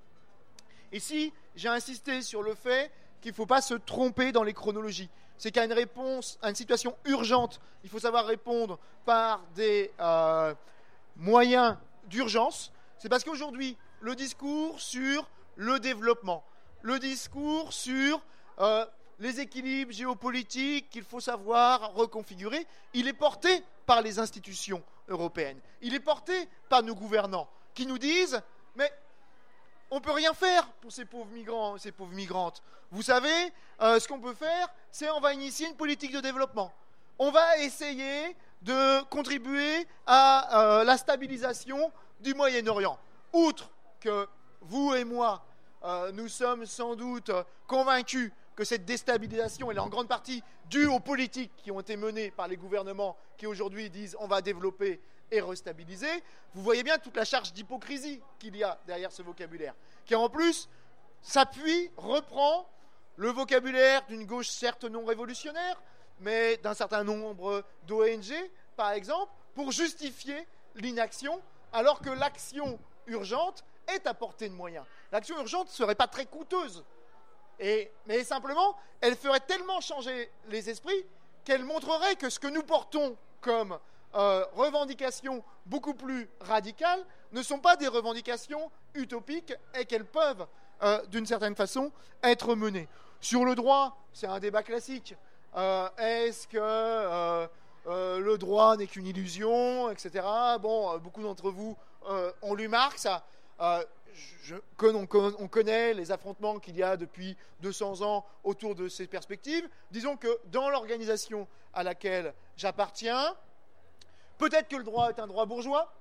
Ici, j'ai insisté sur le fait qu'il ne faut pas se tromper dans les chronologies. C'est qu'à une réponse, à une situation urgente, il faut savoir répondre par des euh, moyens d'urgence. C'est parce qu'aujourd'hui, le discours sur le développement, le discours sur euh, les équilibres géopolitiques qu'il faut savoir reconfigurer, il est porté par les institutions européennes. Il est porté par nos gouvernants qui nous disent « mais on ne peut rien faire pour ces pauvres migrants, ces pauvres migrantes. Vous savez, euh, ce qu'on peut faire, c'est on va initier une politique de développement. On va essayer de contribuer à euh, la stabilisation du Moyen-Orient. Outre que vous et moi, euh, nous sommes sans doute convaincus que cette déstabilisation elle est en grande partie due aux politiques qui ont été menées par les gouvernements qui aujourd'hui disent on va développer et restabiliser, vous voyez bien toute la charge d'hypocrisie qu'il y a derrière ce vocabulaire, qui en plus s'appuie, reprend le vocabulaire d'une gauche certes non révolutionnaire, mais d'un certain nombre d'O N G, par exemple, pour justifier l'inaction, alors que l'action urgente est à portée de moyens. L'action urgente ne serait pas très coûteuse, et, mais simplement, elle ferait tellement changer les esprits qu'elle montrerait que ce que nous portons comme Euh, revendications beaucoup plus radicales ne sont pas des revendications utopiques et qu'elles peuvent, euh, d'une certaine façon, être menées. Sur le droit, c'est un débat classique. Euh, est-ce que euh, euh, le droit n'est qu'une illusion, et cetera. Bon, euh, beaucoup d'entre vous euh, ont lu Marx. Euh, je, on, on connaît les affrontements qu'il y a depuis deux cents ans autour de ces perspectives. Disons que dans l'organisation à laquelle j'appartiens, peut-être que le droit est un droit bourgeois,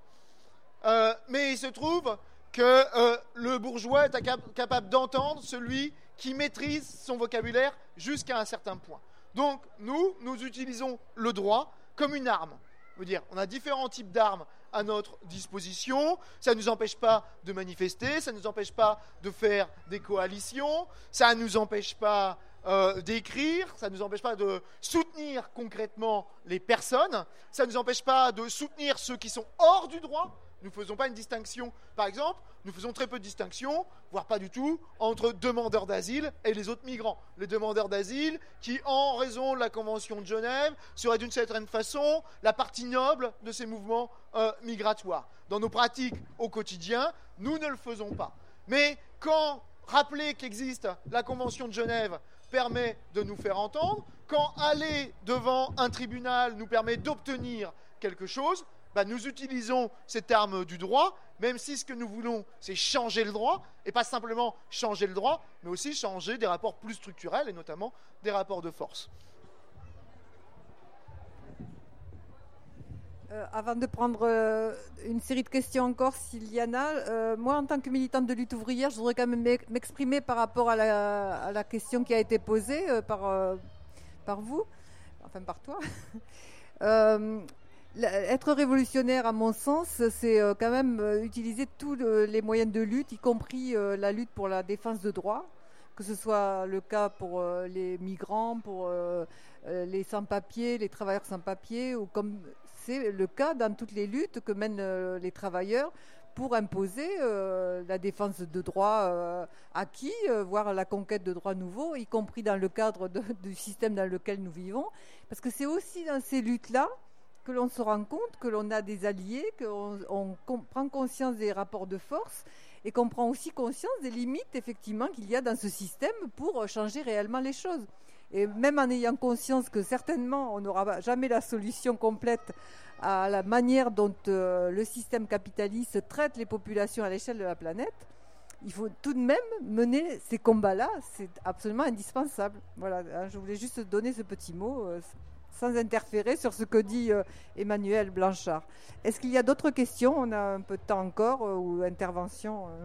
euh, mais il se trouve que euh, le bourgeois est capable d'entendre celui qui maîtrise son vocabulaire jusqu'à un certain point. Donc, nous, nous utilisons le droit comme une arme. Je veux dire, on a différents types d'armes à notre disposition. Ça ne nous empêche pas de manifester, ça ne nous empêche pas de faire des coalitions, ça ne nous empêche pas Euh, d'écrire, ça ne nous empêche pas de soutenir concrètement les personnes, ça ne nous empêche pas de soutenir ceux qui sont hors du droit. Nous ne faisons pas une distinction, par exemple, nous faisons très peu de distinction, voire pas du tout, entre demandeurs d'asile et les autres migrants. Les demandeurs d'asile qui, en raison de la Convention de Genève, seraient d'une certaine façon la partie noble de ces mouvements euh, migratoires. Dans nos pratiques au quotidien, nous ne le faisons pas. Mais quand rappeler qu'existe la Convention de Genève permet de nous faire entendre, quand aller devant un tribunal nous permet d'obtenir quelque chose, bah nous utilisons cette arme du droit, même si ce que nous voulons, c'est changer le droit, et pas simplement changer le droit, mais aussi changer des rapports plus structurels, et notamment des rapports de force. Euh, avant de prendre euh, une série de questions encore, s'il y en a, euh, moi, en tant que militante de lutte ouvrière, je voudrais quand même m'exprimer par rapport à la, à la question qui a été posée euh, par, euh, par vous, enfin par toi. euh, être révolutionnaire, à mon sens, c'est euh, quand même euh, utiliser tous le, les moyens de lutte, y compris euh, la lutte pour la défense de droits, que ce soit le cas pour euh, les migrants, pour euh, euh, les sans-papiers, les travailleurs sans-papiers, ou comme c'est le cas dans toutes les luttes que mènent euh, les travailleurs pour imposer euh, la défense de droits euh, acquis, euh, voire la conquête de droits nouveaux, y compris dans le cadre de, du système dans lequel nous vivons. Parce que c'est aussi dans ces luttes-là que l'on se rend compte que l'on a des alliés, qu'on on com- prend conscience des rapports de force et qu'on prend aussi conscience des limites, effectivement, qu'il y a dans ce système pour changer réellement les choses. Et même en ayant conscience que certainement on n'aura jamais la solution complète à la manière dont euh, le système capitaliste traite les populations à l'échelle de la planète, il faut tout de même mener ces combats-là, c'est absolument indispensable. Voilà, je voulais juste donner ce petit mot euh, sans interférer sur ce que dit euh, Emmanuel Blanchard. Est-ce qu'il y a d'autres questions? On a un peu de temps encore euh, ou intervention euh.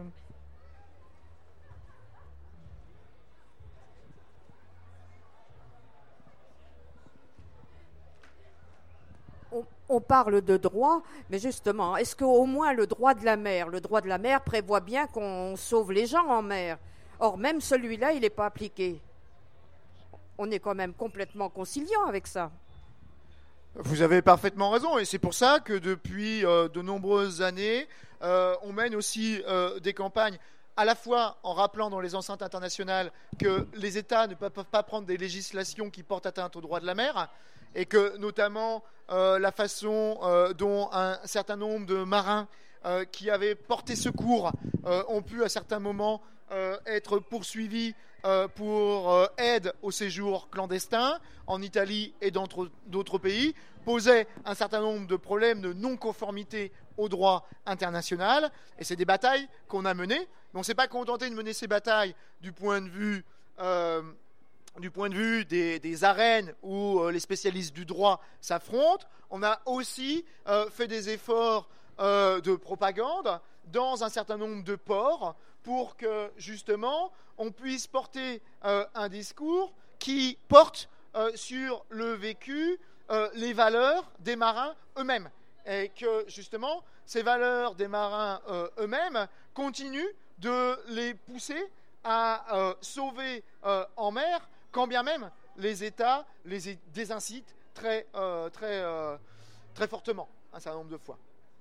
On parle de droit, mais justement, est-ce qu'au moins le droit de la mer, le droit de la mer prévoit bien qu'on sauve les gens en mer? Or, même celui-là, il n'est pas appliqué. On est quand même complètement conciliant avec ça. Vous avez parfaitement raison, et c'est pour ça que depuis euh, de nombreuses années, euh, on mène aussi euh, des campagnes, à la fois en rappelant dans les enceintes internationales que les États ne peuvent pas prendre des législations qui portent atteinte au droit de la mer, et que notamment euh, la façon euh, dont un certain nombre de marins euh, qui avaient porté secours euh, ont pu à certains moments euh, être poursuivis euh, pour euh, aide au séjour clandestin en Italie et dans d'autres pays, posait un certain nombre de problèmes de non-conformité au droit international. Et c'est des batailles qu'on a menées. Mais on ne s'est pas contenté de mener ces batailles du point de vue... Euh, du point de vue des, des arènes où euh, les spécialistes du droit s'affrontent. On a aussi euh, fait des efforts euh, de propagande dans un certain nombre de ports pour que, justement, on puisse porter euh, un discours qui porte euh, sur le vécu, euh, les valeurs des marins eux-mêmes. Et que, justement, ces valeurs des marins euh, eux-mêmes continuent de les pousser à euh, sauver euh, en mer, quand bien même les États les désincitent très, euh, très, euh, très fortement, un certain nombre de fois.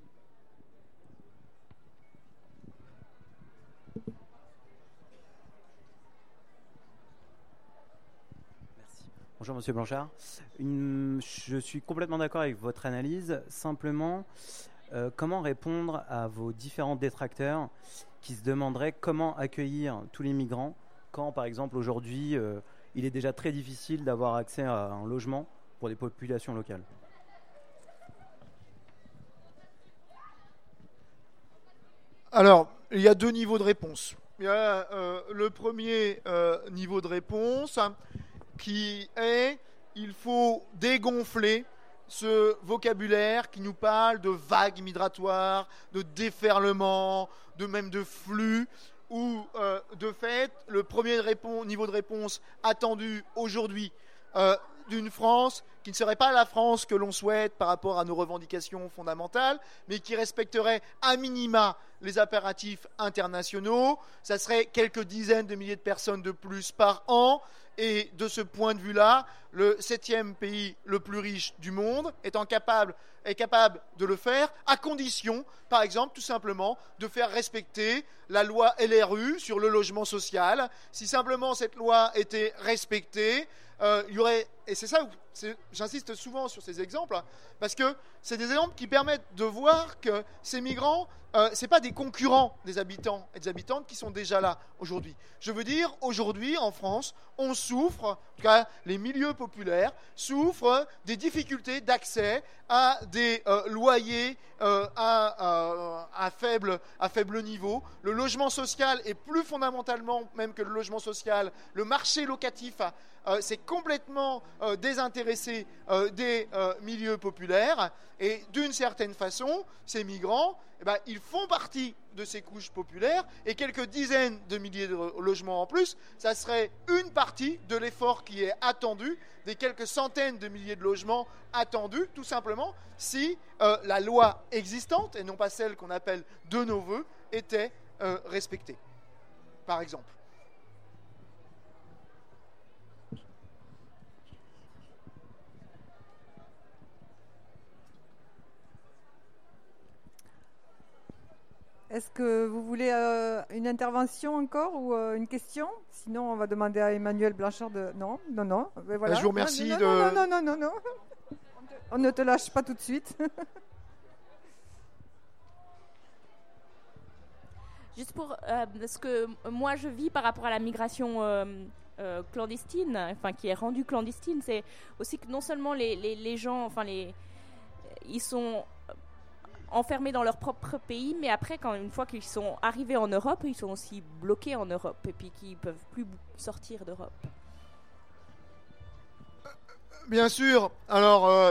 Merci. Bonjour Monsieur Blanchard. Une, je suis complètement d'accord avec votre analyse. Simplement, euh, comment répondre à vos différents détracteurs qui se demanderaient comment accueillir tous les migrants quand, par exemple, aujourd'hui... Euh, il est déjà très difficile d'avoir accès à un logement pour les populations locales. Alors, il y a deux niveaux de réponse. Il y a euh, le premier euh, niveau de réponse qui est il faut dégonfler ce vocabulaire qui nous parle de vagues migratoires, de déferlement, de même de flux, où, euh, de fait, le premier répon- niveau de réponse attendu aujourd'hui euh, d'une France qui ne serait pas la France que l'on souhaite par rapport à nos revendications fondamentales, mais qui respecterait à minima les impératifs internationaux, ça serait quelques dizaines de milliers de personnes de plus par an, et de ce point de vue-là, le septième pays le plus riche du monde étant capable, est capable de le faire, à condition, par exemple, tout simplement, de faire respecter la loi L R U sur le logement social. Si simplement cette loi était respectée, euh, il y aurait, et c'est ça où c'est, j'insiste souvent sur ces exemples, parce que c'est des exemples qui permettent de voir que ces migrants, euh, ce n'est pas des concurrents des habitants et des habitantes qui sont déjà là aujourd'hui. Je veux dire, aujourd'hui, en France, on souffre, en tout cas les milieux populaires, souffrent des difficultés d'accès à des euh, loyers euh, à, à, à, faible, à faible niveau. Le logement social et plus fondamentalement même que le logement social, le marché locatif euh, c'est complètement euh, désintéressé euh, des euh, milieux populaires, et d'une certaine façon, ces migrants, eh ben, ils font partie de ces couches populaires, et quelques dizaines de milliers de logements en plus, ça serait une partie de l'effort qui est attendu, des quelques centaines de milliers de logements attendus, tout simplement, si euh, la loi existante, et non pas celle qu'on appelle de nos voeux, était euh, respectée, par exemple. Est-ce que vous voulez euh, une intervention encore ou euh, une question? Sinon, on va demander à Emmanuel Blanchard de... Non, non, non. Mais voilà. Je vous remercie non, de... Non, non, non, non, non. On ne te lâche pas tout de suite. Juste pour euh, ce que moi je vis par rapport à la migration euh, euh, clandestine, enfin qui est rendue clandestine, c'est aussi que non seulement les, les, les gens, enfin les, ils sont enfermés dans leur propre pays, mais après, quand une fois qu'ils sont arrivés en Europe, ils sont aussi bloqués en Europe et puis qu'ils ne peuvent plus sortir d'Europe. Bien sûr. Alors, euh,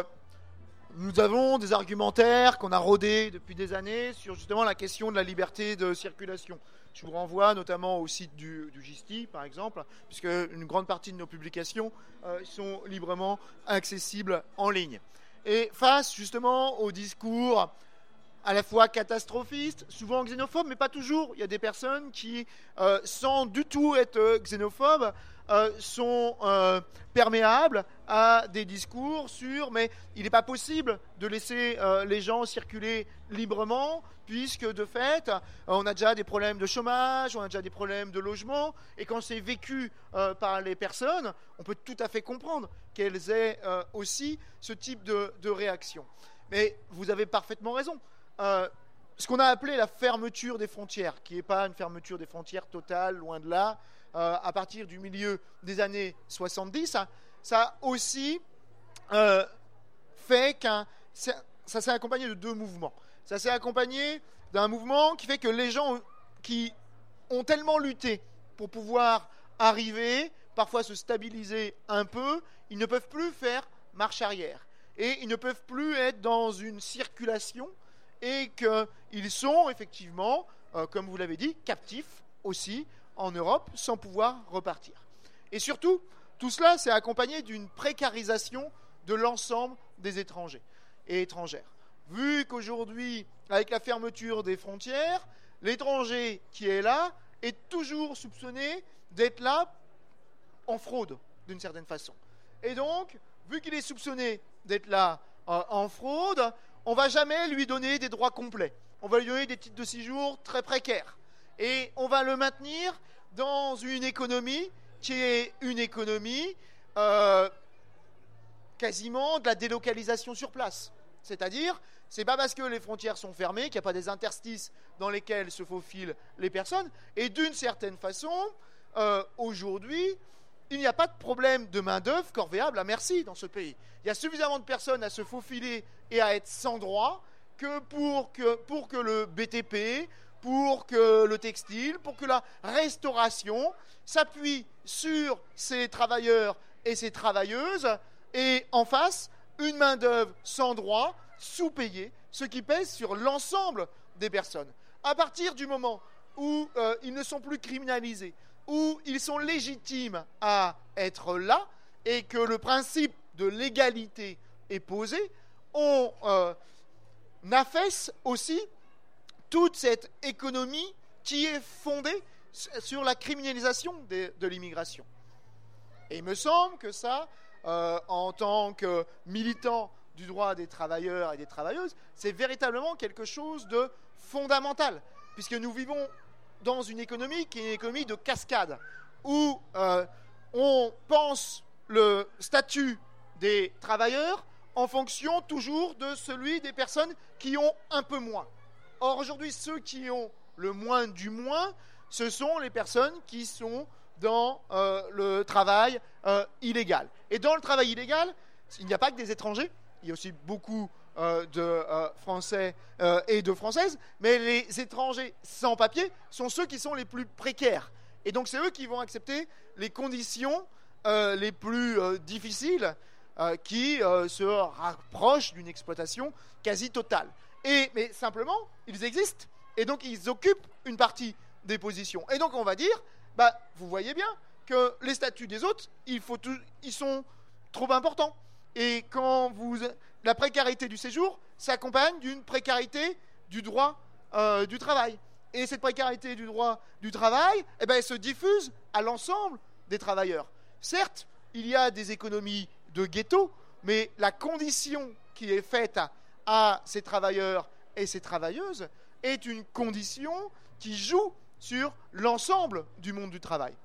nous avons des argumentaires qu'on a rodés depuis des années sur justement la question de la liberté de circulation. Je vous renvoie notamment au site du, du G I S T I, par exemple, puisque une grande partie de nos publications euh, sont librement accessibles en ligne. Et face justement au discours à la fois catastrophiste, souvent xénophobe, mais pas toujours. Il y a des personnes qui, euh, sans du tout être xénophobes, euh, sont euh, perméables à des discours sur « mais il n'est pas possible de laisser euh, les gens circuler librement, puisque de fait, euh, on a déjà des problèmes de chômage, on a déjà des problèmes de logement, et quand c'est vécu euh, par les personnes, on peut tout à fait comprendre qu'elles aient euh, aussi ce type de, de réaction. » Mais vous avez parfaitement raison. Euh, ce qu'on a appelé la fermeture des frontières, qui n'est pas une fermeture des frontières totale, loin de là, euh, à partir du milieu des années soixante-dix, ça, ça a aussi euh, fait qu'un... Ça, ça s'est accompagné de deux mouvements. Ça s'est accompagné d'un mouvement qui fait que les gens qui ont tellement lutté pour pouvoir arriver, parfois se stabiliser un peu, ils ne peuvent plus faire marche arrière. Et ils ne peuvent plus être dans une circulation et qu'ils sont effectivement, euh, comme vous l'avez dit, captifs aussi en Europe sans pouvoir repartir. Et surtout, tout cela s'est accompagné d'une précarisation de l'ensemble des étrangers et étrangères. Vu qu'aujourd'hui, avec la fermeture des frontières, l'étranger qui est là est toujours soupçonné d'être là en fraude, d'une certaine façon. Et donc, vu qu'il est soupçonné d'être là euh, en fraude, on ne va jamais lui donner des droits complets. On va lui donner des titres de séjour très précaires. Et on va le maintenir dans une économie qui est une économie euh, quasiment de la délocalisation sur place. C'est-à-dire, c'est pas parce que les frontières sont fermées qu'il n'y a pas des interstices dans lesquels se faufilent les personnes. Et d'une certaine façon, euh, aujourd'hui, il n'y a pas de problème de main-d'œuvre corvéable à merci dans ce pays. Il y a suffisamment de personnes à se faufiler et à être sans droit que pour que, pour que le B T P, pour que le textile, pour que la restauration s'appuie sur ces travailleurs et ces travailleuses et en face, une main-d'œuvre sans droit, sous-payée, ce qui pèse sur l'ensemble des personnes. À partir du moment où euh, ils ne sont plus criminalisés, où ils sont légitimes à être là et que le principe de l'égalité est posé, on euh, affaisse aussi toute cette économie qui est fondée sur la criminalisation de, de l'immigration. Et il me semble que ça, euh, en tant que militant du droit des travailleurs et des travailleuses, c'est véritablement quelque chose de fondamental, puisque nous vivons dans une économie qui est une économie de cascade, où euh, on pense le statut des travailleurs en fonction toujours de celui des personnes qui ont un peu moins. Or, aujourd'hui, ceux qui ont le moins du moins, ce sont les personnes qui sont dans euh, le travail euh, illégal. Et dans le travail illégal, il n'y a pas que des étrangers, il y a aussi beaucoup euh, de euh, Français euh, et de Françaises, mais les étrangers sans papier sont ceux qui sont les plus précaires. Et donc, c'est eux qui vont accepter les conditions euh, les plus euh, difficiles euh, qui euh, se rapprochent d'une exploitation quasi totale. Et, mais simplement, ils existent. Et donc, ils occupent une partie des positions. Et donc, on va dire, bah, vous voyez bien que les statuts des autres, il faut tout, ils sont trop importants. Et quand vous... La précarité du séjour s'accompagne d'une précarité du droit euh, du travail. Et cette précarité du droit du travail, eh ben, elle se diffuse à l'ensemble des travailleurs. Certes, il y a des économies de ghetto, mais la condition qui est faite à, à ces travailleurs et ces travailleuses est une condition qui joue sur l'ensemble du monde du travail.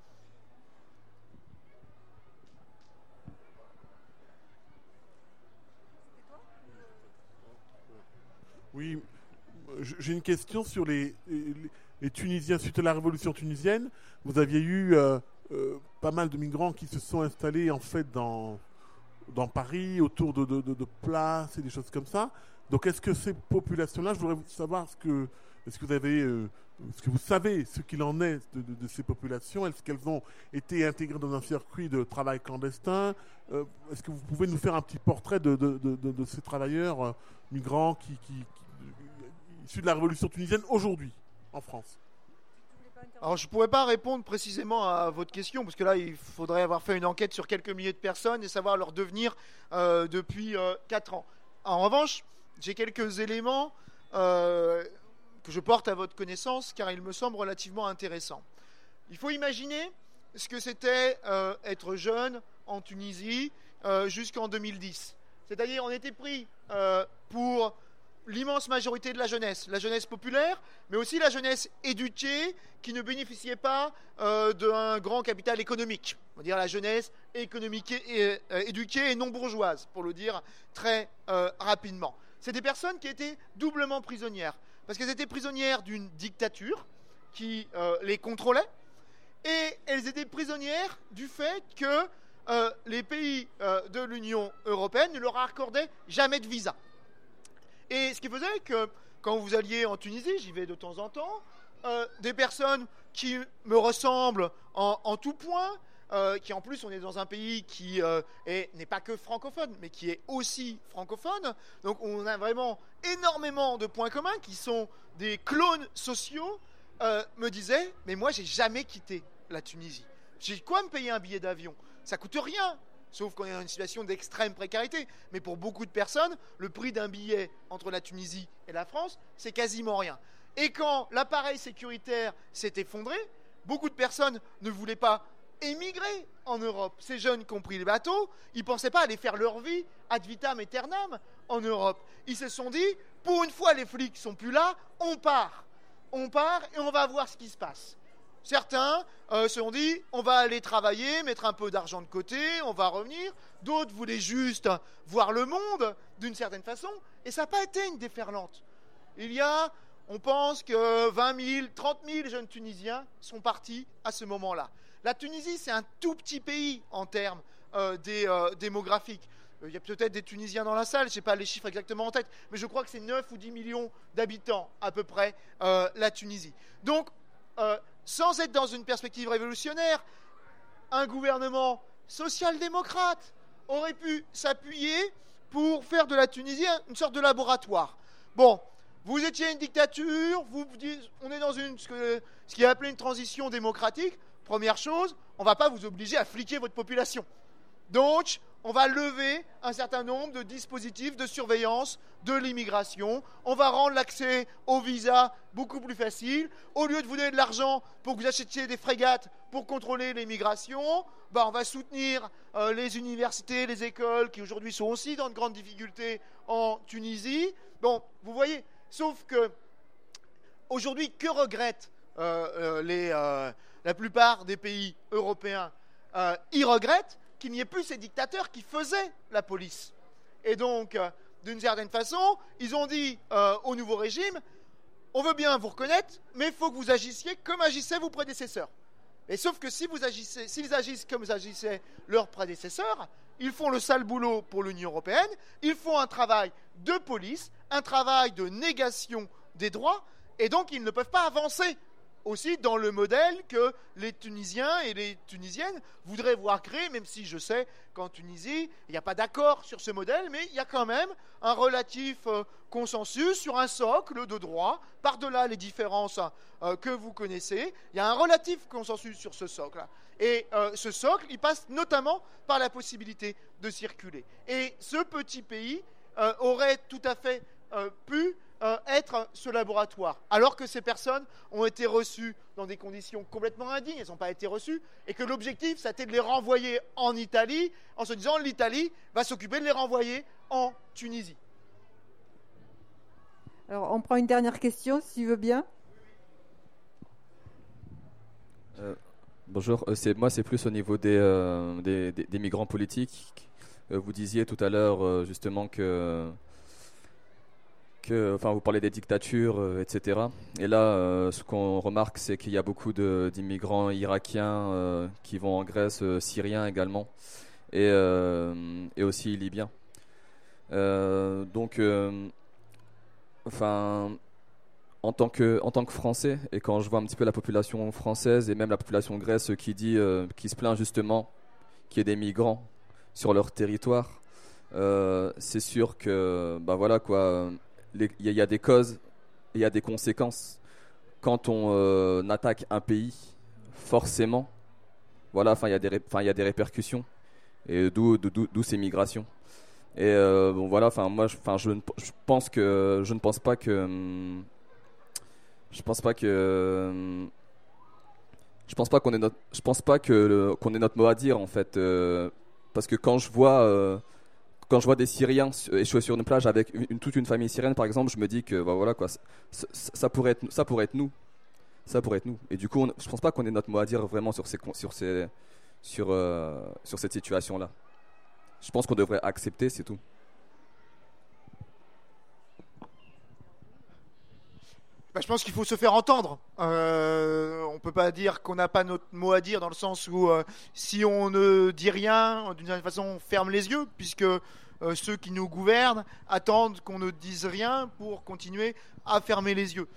Oui, j'ai une question sur les, les, les Tunisiens. Suite à la révolution tunisienne, vous aviez eu euh, euh, pas mal de migrants qui se sont installés en fait dans, dans Paris, autour de, de, de, de places et des choses comme ça. Donc, est-ce que ces populations-là, je voudrais savoir ce que, est-ce que vous avez, euh, ce que vous savez, ce qu'il en est de, de, de ces populations. Est-ce qu'elles ont été intégrées dans un circuit de travail clandestin? euh, Est-ce que vous pouvez nous faire un petit portrait de, de, de, de, de ces travailleurs euh, migrants qui, qui, qui, issus de la révolution tunisienne aujourd'hui en France? Alors, je ne pourrais pas répondre précisément à votre question, parce que là, il faudrait avoir fait une enquête sur quelques milliers de personnes et savoir leur devenir euh, depuis euh, quatre ans. En revanche, j'ai quelques éléments euh, que je porte à votre connaissance, car ils me semblent relativement intéressants. Il faut imaginer ce que c'était euh, être jeune en Tunisie euh, jusqu'en deux mille dix. C'est-à-dire, on était pris euh, pour l'immense majorité de la jeunesse, la jeunesse populaire, mais aussi la jeunesse éduquée qui ne bénéficiait pas euh, d'un grand capital économique. On va dire la jeunesse économique et, euh, éduquée et non bourgeoise, pour le dire très euh, rapidement. C'est des personnes qui étaient doublement prisonnières, parce qu'elles étaient prisonnières d'une dictature qui euh, les contrôlait, et elles étaient prisonnières du fait que euh, les pays euh, de l'Union européenne ne leur accordaient jamais de visa. Et ce qui faisait que quand vous alliez en Tunisie, j'y vais de temps en temps, euh, des personnes qui me ressemblent en, en tout point, euh, qui en plus on est dans un pays qui euh, est, n'est pas que francophone, mais qui est aussi francophone, donc on a vraiment énormément de points communs qui sont des clones sociaux, euh, me disaient, mais moi j'ai jamais quitté la Tunisie. J'ai quoi me payer un billet d'avion? Ça coûte rien. Sauf qu'on est dans une situation d'extrême précarité. Mais pour beaucoup de personnes, le prix d'un billet entre la Tunisie et la France, c'est quasiment rien. Et quand l'appareil sécuritaire s'est effondré, beaucoup de personnes ne voulaient pas émigrer en Europe. Ces jeunes qui ont pris les bateaux, ils ne pensaient pas aller faire leur vie ad vitam aeternam en Europe. Ils se sont dit, pour une fois les flics ne sont plus là, on part. On part et on va voir ce qui se passe. Certains euh, se sont dit, on va aller travailler, mettre un peu d'argent de côté, on va revenir. D'autres voulaient juste voir le monde d'une certaine façon. Et ça n'a pas été une déferlante. Il y a, on pense que vingt mille, trente mille jeunes Tunisiens sont partis à ce moment-là. La Tunisie, c'est un tout petit pays en termes euh, des, euh, démographiques. Il y a peut-être des Tunisiens dans la salle, je n'ai pas les chiffres exactement en tête, mais je crois que c'est neuf ou dix millions d'habitants à peu près, euh, la Tunisie. Donc, euh, sans être dans une perspective révolutionnaire, un gouvernement social-démocrate aurait pu s'appuyer pour faire de la Tunisie une sorte de laboratoire. Bon, vous étiez une dictature, vous dites, on est dans une, ce, que, ce qui est appelé une transition démocratique. Première chose, on ne va pas vous obliger à fliquer votre population. Donc, on va lever un certain nombre de dispositifs de surveillance de l'immigration. On va rendre l'accès au visa beaucoup plus facile. Au lieu de vous donner de l'argent pour que vous achetiez des frégates pour contrôler l'immigration, bah on va soutenir euh, les universités, les écoles qui aujourd'hui sont aussi dans de grandes difficultés en Tunisie. Bon, vous voyez, sauf que aujourd'hui, que regrettent euh, euh, les, euh, la plupart des pays européens? euh, Ils regrettent qu'il n'y ait plus ces dictateurs qui faisaient la police. Et donc, euh, d'une certaine façon, ils ont dit euh, au nouveau régime, on veut bien vous reconnaître, mais il faut que vous agissiez comme agissaient vos prédécesseurs. Et sauf que si vous agissez, s'ils agissent comme agissaient leurs prédécesseurs, ils font le sale boulot pour l'Union européenne, ils font un travail de police, un travail de négation des droits, et donc ils ne peuvent pas avancer aussi dans le modèle que les Tunisiens et les Tunisiennes voudraient voir créer, même si je sais qu'en Tunisie, il n'y a pas d'accord sur ce modèle, mais il y a quand même un relatif euh, consensus sur un socle de droit, par-delà les différences euh, que vous connaissez, il y a un relatif consensus sur ce socle. Et euh, ce socle, il passe notamment par la possibilité de circuler. Et ce petit pays euh, aurait tout à fait euh, pu Euh, être ce laboratoire, alors que ces personnes ont été reçues dans des conditions complètement indignes, elles n'ont pas été reçues, et que l'objectif, c'était de les renvoyer en Italie, en se disant l'Italie va s'occuper de les renvoyer en Tunisie. Alors, on prend une dernière question, s'il veut bien. Euh, bonjour, euh, c'est, moi c'est plus au niveau des, euh, des, des, des migrants politiques. Euh, vous disiez tout à l'heure euh, justement que... Que, enfin, vous parlez des dictatures, euh, et cetera. Et là, euh, ce qu'on remarque, c'est qu'il y a beaucoup de, d'immigrants irakiens euh, qui vont en Grèce, euh, syriens également. et, euh, et aussi libyens. Euh, donc, euh, enfin, en tant que en tant que Français, et quand je vois un petit peu la population française et même la population grecque qui dit, euh, qui se plaint justement qu'il y ait des migrants sur leur territoire, euh, c'est sûr que, bah voilà quoi, il y, y a des causes, il y a des conséquences. Quand on euh, attaque un pays, forcément, voilà, enfin il y a des, enfin il y a des répercussions, et d'où, d'où, d'où ces migrations. Et euh, bon voilà, enfin moi, enfin je, je pense que, je ne pense pas que, je pense pas que, je pense pas qu'on ait notre, je pense pas que le, qu'on ait notre mot à dire en fait, euh, parce que quand je vois euh, Quand je vois des Syriens échouer sur une plage avec une, une, toute une famille syrienne, par exemple, je me dis que bah, voilà, quoi, ça, ça, ça, pourrait être, ça pourrait être nous. Ça pourrait être nous. Et du coup, on, je ne pense pas qu'on ait notre mot à dire vraiment sur, ces, sur, ces, sur, euh, sur cette situation-là. Je pense qu'on devrait accepter, c'est tout. Bah, je pense qu'il faut se faire entendre. Euh, on ne peut pas dire qu'on n'a pas notre mot à dire dans le sens où euh, si on ne dit rien, d'une certaine façon, on ferme les yeux, puisque euh, ceux qui nous gouvernent attendent qu'on ne dise rien pour continuer à fermer les yeux.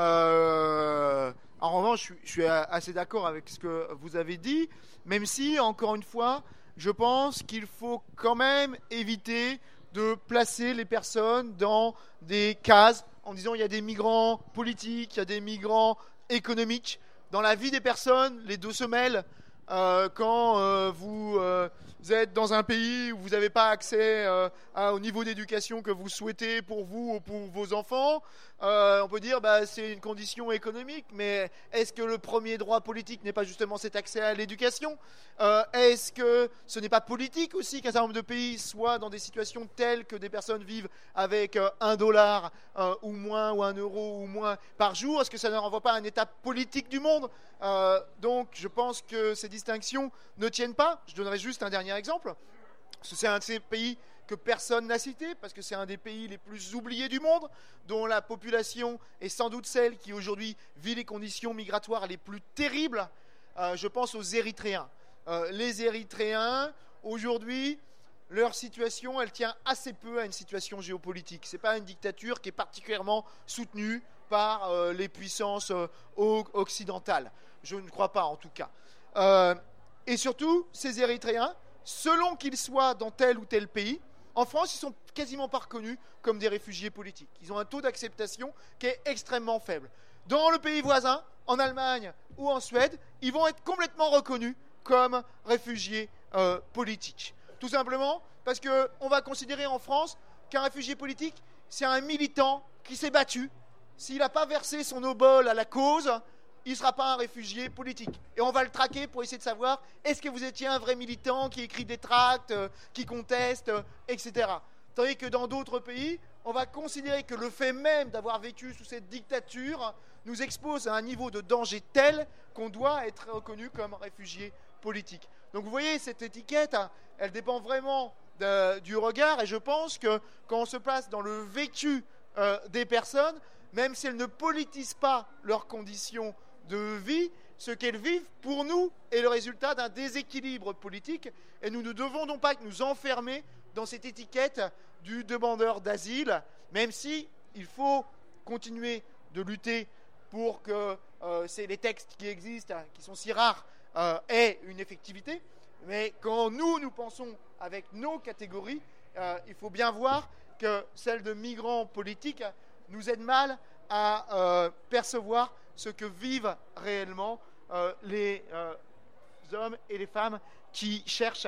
Euh, en revanche, je suis, je suis assez d'accord avec ce que vous avez dit, même si, encore une fois, je pense qu'il faut quand même éviter de placer les personnes dans des cases en disant il y a des migrants politiques, il y a des migrants économiques. Dans la vie des personnes, les deux se mêlent. Euh, quand euh, vous, euh, vous êtes dans un pays où vous n'avez pas accès euh, à, au niveau d'éducation que vous souhaitez pour vous ou pour vos enfants, euh, on peut dire bah, c'est une condition économique, mais est-ce que le premier droit politique n'est pas justement cet accès à l'éducation ? euh, Est-ce que ce n'est pas politique aussi qu'un certain nombre de pays soient dans des situations telles que des personnes vivent avec euh, un dollar euh, ou moins, ou un euro ou moins par jour ? Est-ce que ça ne renvoie pas à un état politique du monde ? euh, Donc je pense que ces distinctions ne tiennent pas. Je donnerai juste un dernier exemple. C'est un de ces pays que personne n'a cité, parce que c'est un des pays les plus oubliés du monde, dont la population est sans doute celle qui aujourd'hui vit les conditions migratoires les plus terribles. Euh, je pense aux Érythréens. Euh, les Érythréens, aujourd'hui, leur situation, elle tient assez peu à une situation géopolitique. Ce n'est pas une dictature qui est particulièrement soutenue par euh, les puissances euh, occidentales. Je ne crois pas, en tout cas. Euh, et surtout, ces Érythréens, selon qu'ils soient dans tel ou tel pays, en France, ils sont quasiment pas reconnus comme des réfugiés politiques. Ils ont un taux d'acceptation qui est extrêmement faible. Dans le pays voisin, en Allemagne ou en Suède, ils vont être complètement reconnus comme réfugiés euh, politiques. Tout simplement parce qu'on va considérer en France qu'un réfugié politique, c'est un militant qui s'est battu. S'il n'a pas versé son obol à la cause, il ne sera pas un réfugié politique. Et on va le traquer pour essayer de savoir est-ce que vous étiez un vrai militant qui écrit des tracts, euh, qui conteste, euh, et cetera. Tandis que dans d'autres pays, on va considérer que le fait même d'avoir vécu sous cette dictature nous expose à un niveau de danger tel qu'on doit être reconnu comme réfugié politique. Donc vous voyez, cette étiquette, elle dépend vraiment de, du regard, et je pense que quand on se place dans le vécu euh, des personnes, même si elles ne politisent pas leurs conditions de vie, ce qu'elles vivent, pour nous, est le résultat d'un déséquilibre politique, et nous ne devons donc pas nous enfermer dans cette étiquette du demandeur d'asile, même si il faut continuer de lutter pour que euh, c'est les textes qui existent, hein, qui sont si rares, euh, aient une effectivité. Mais quand nous, nous pensons avec nos catégories, euh, il faut bien voir que celle de migrants politiques nous aide mal à euh, percevoir ce que vivent réellement euh, les euh, hommes et les femmes qui cherchent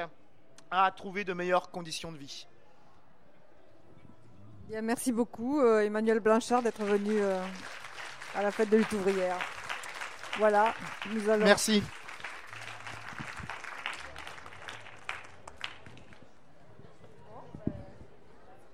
à trouver de meilleures conditions de vie. Bien, merci beaucoup euh, Emmanuel Blanchard d'être venu euh, à la fête de lutte ouvrière. Voilà, nous allons... Merci.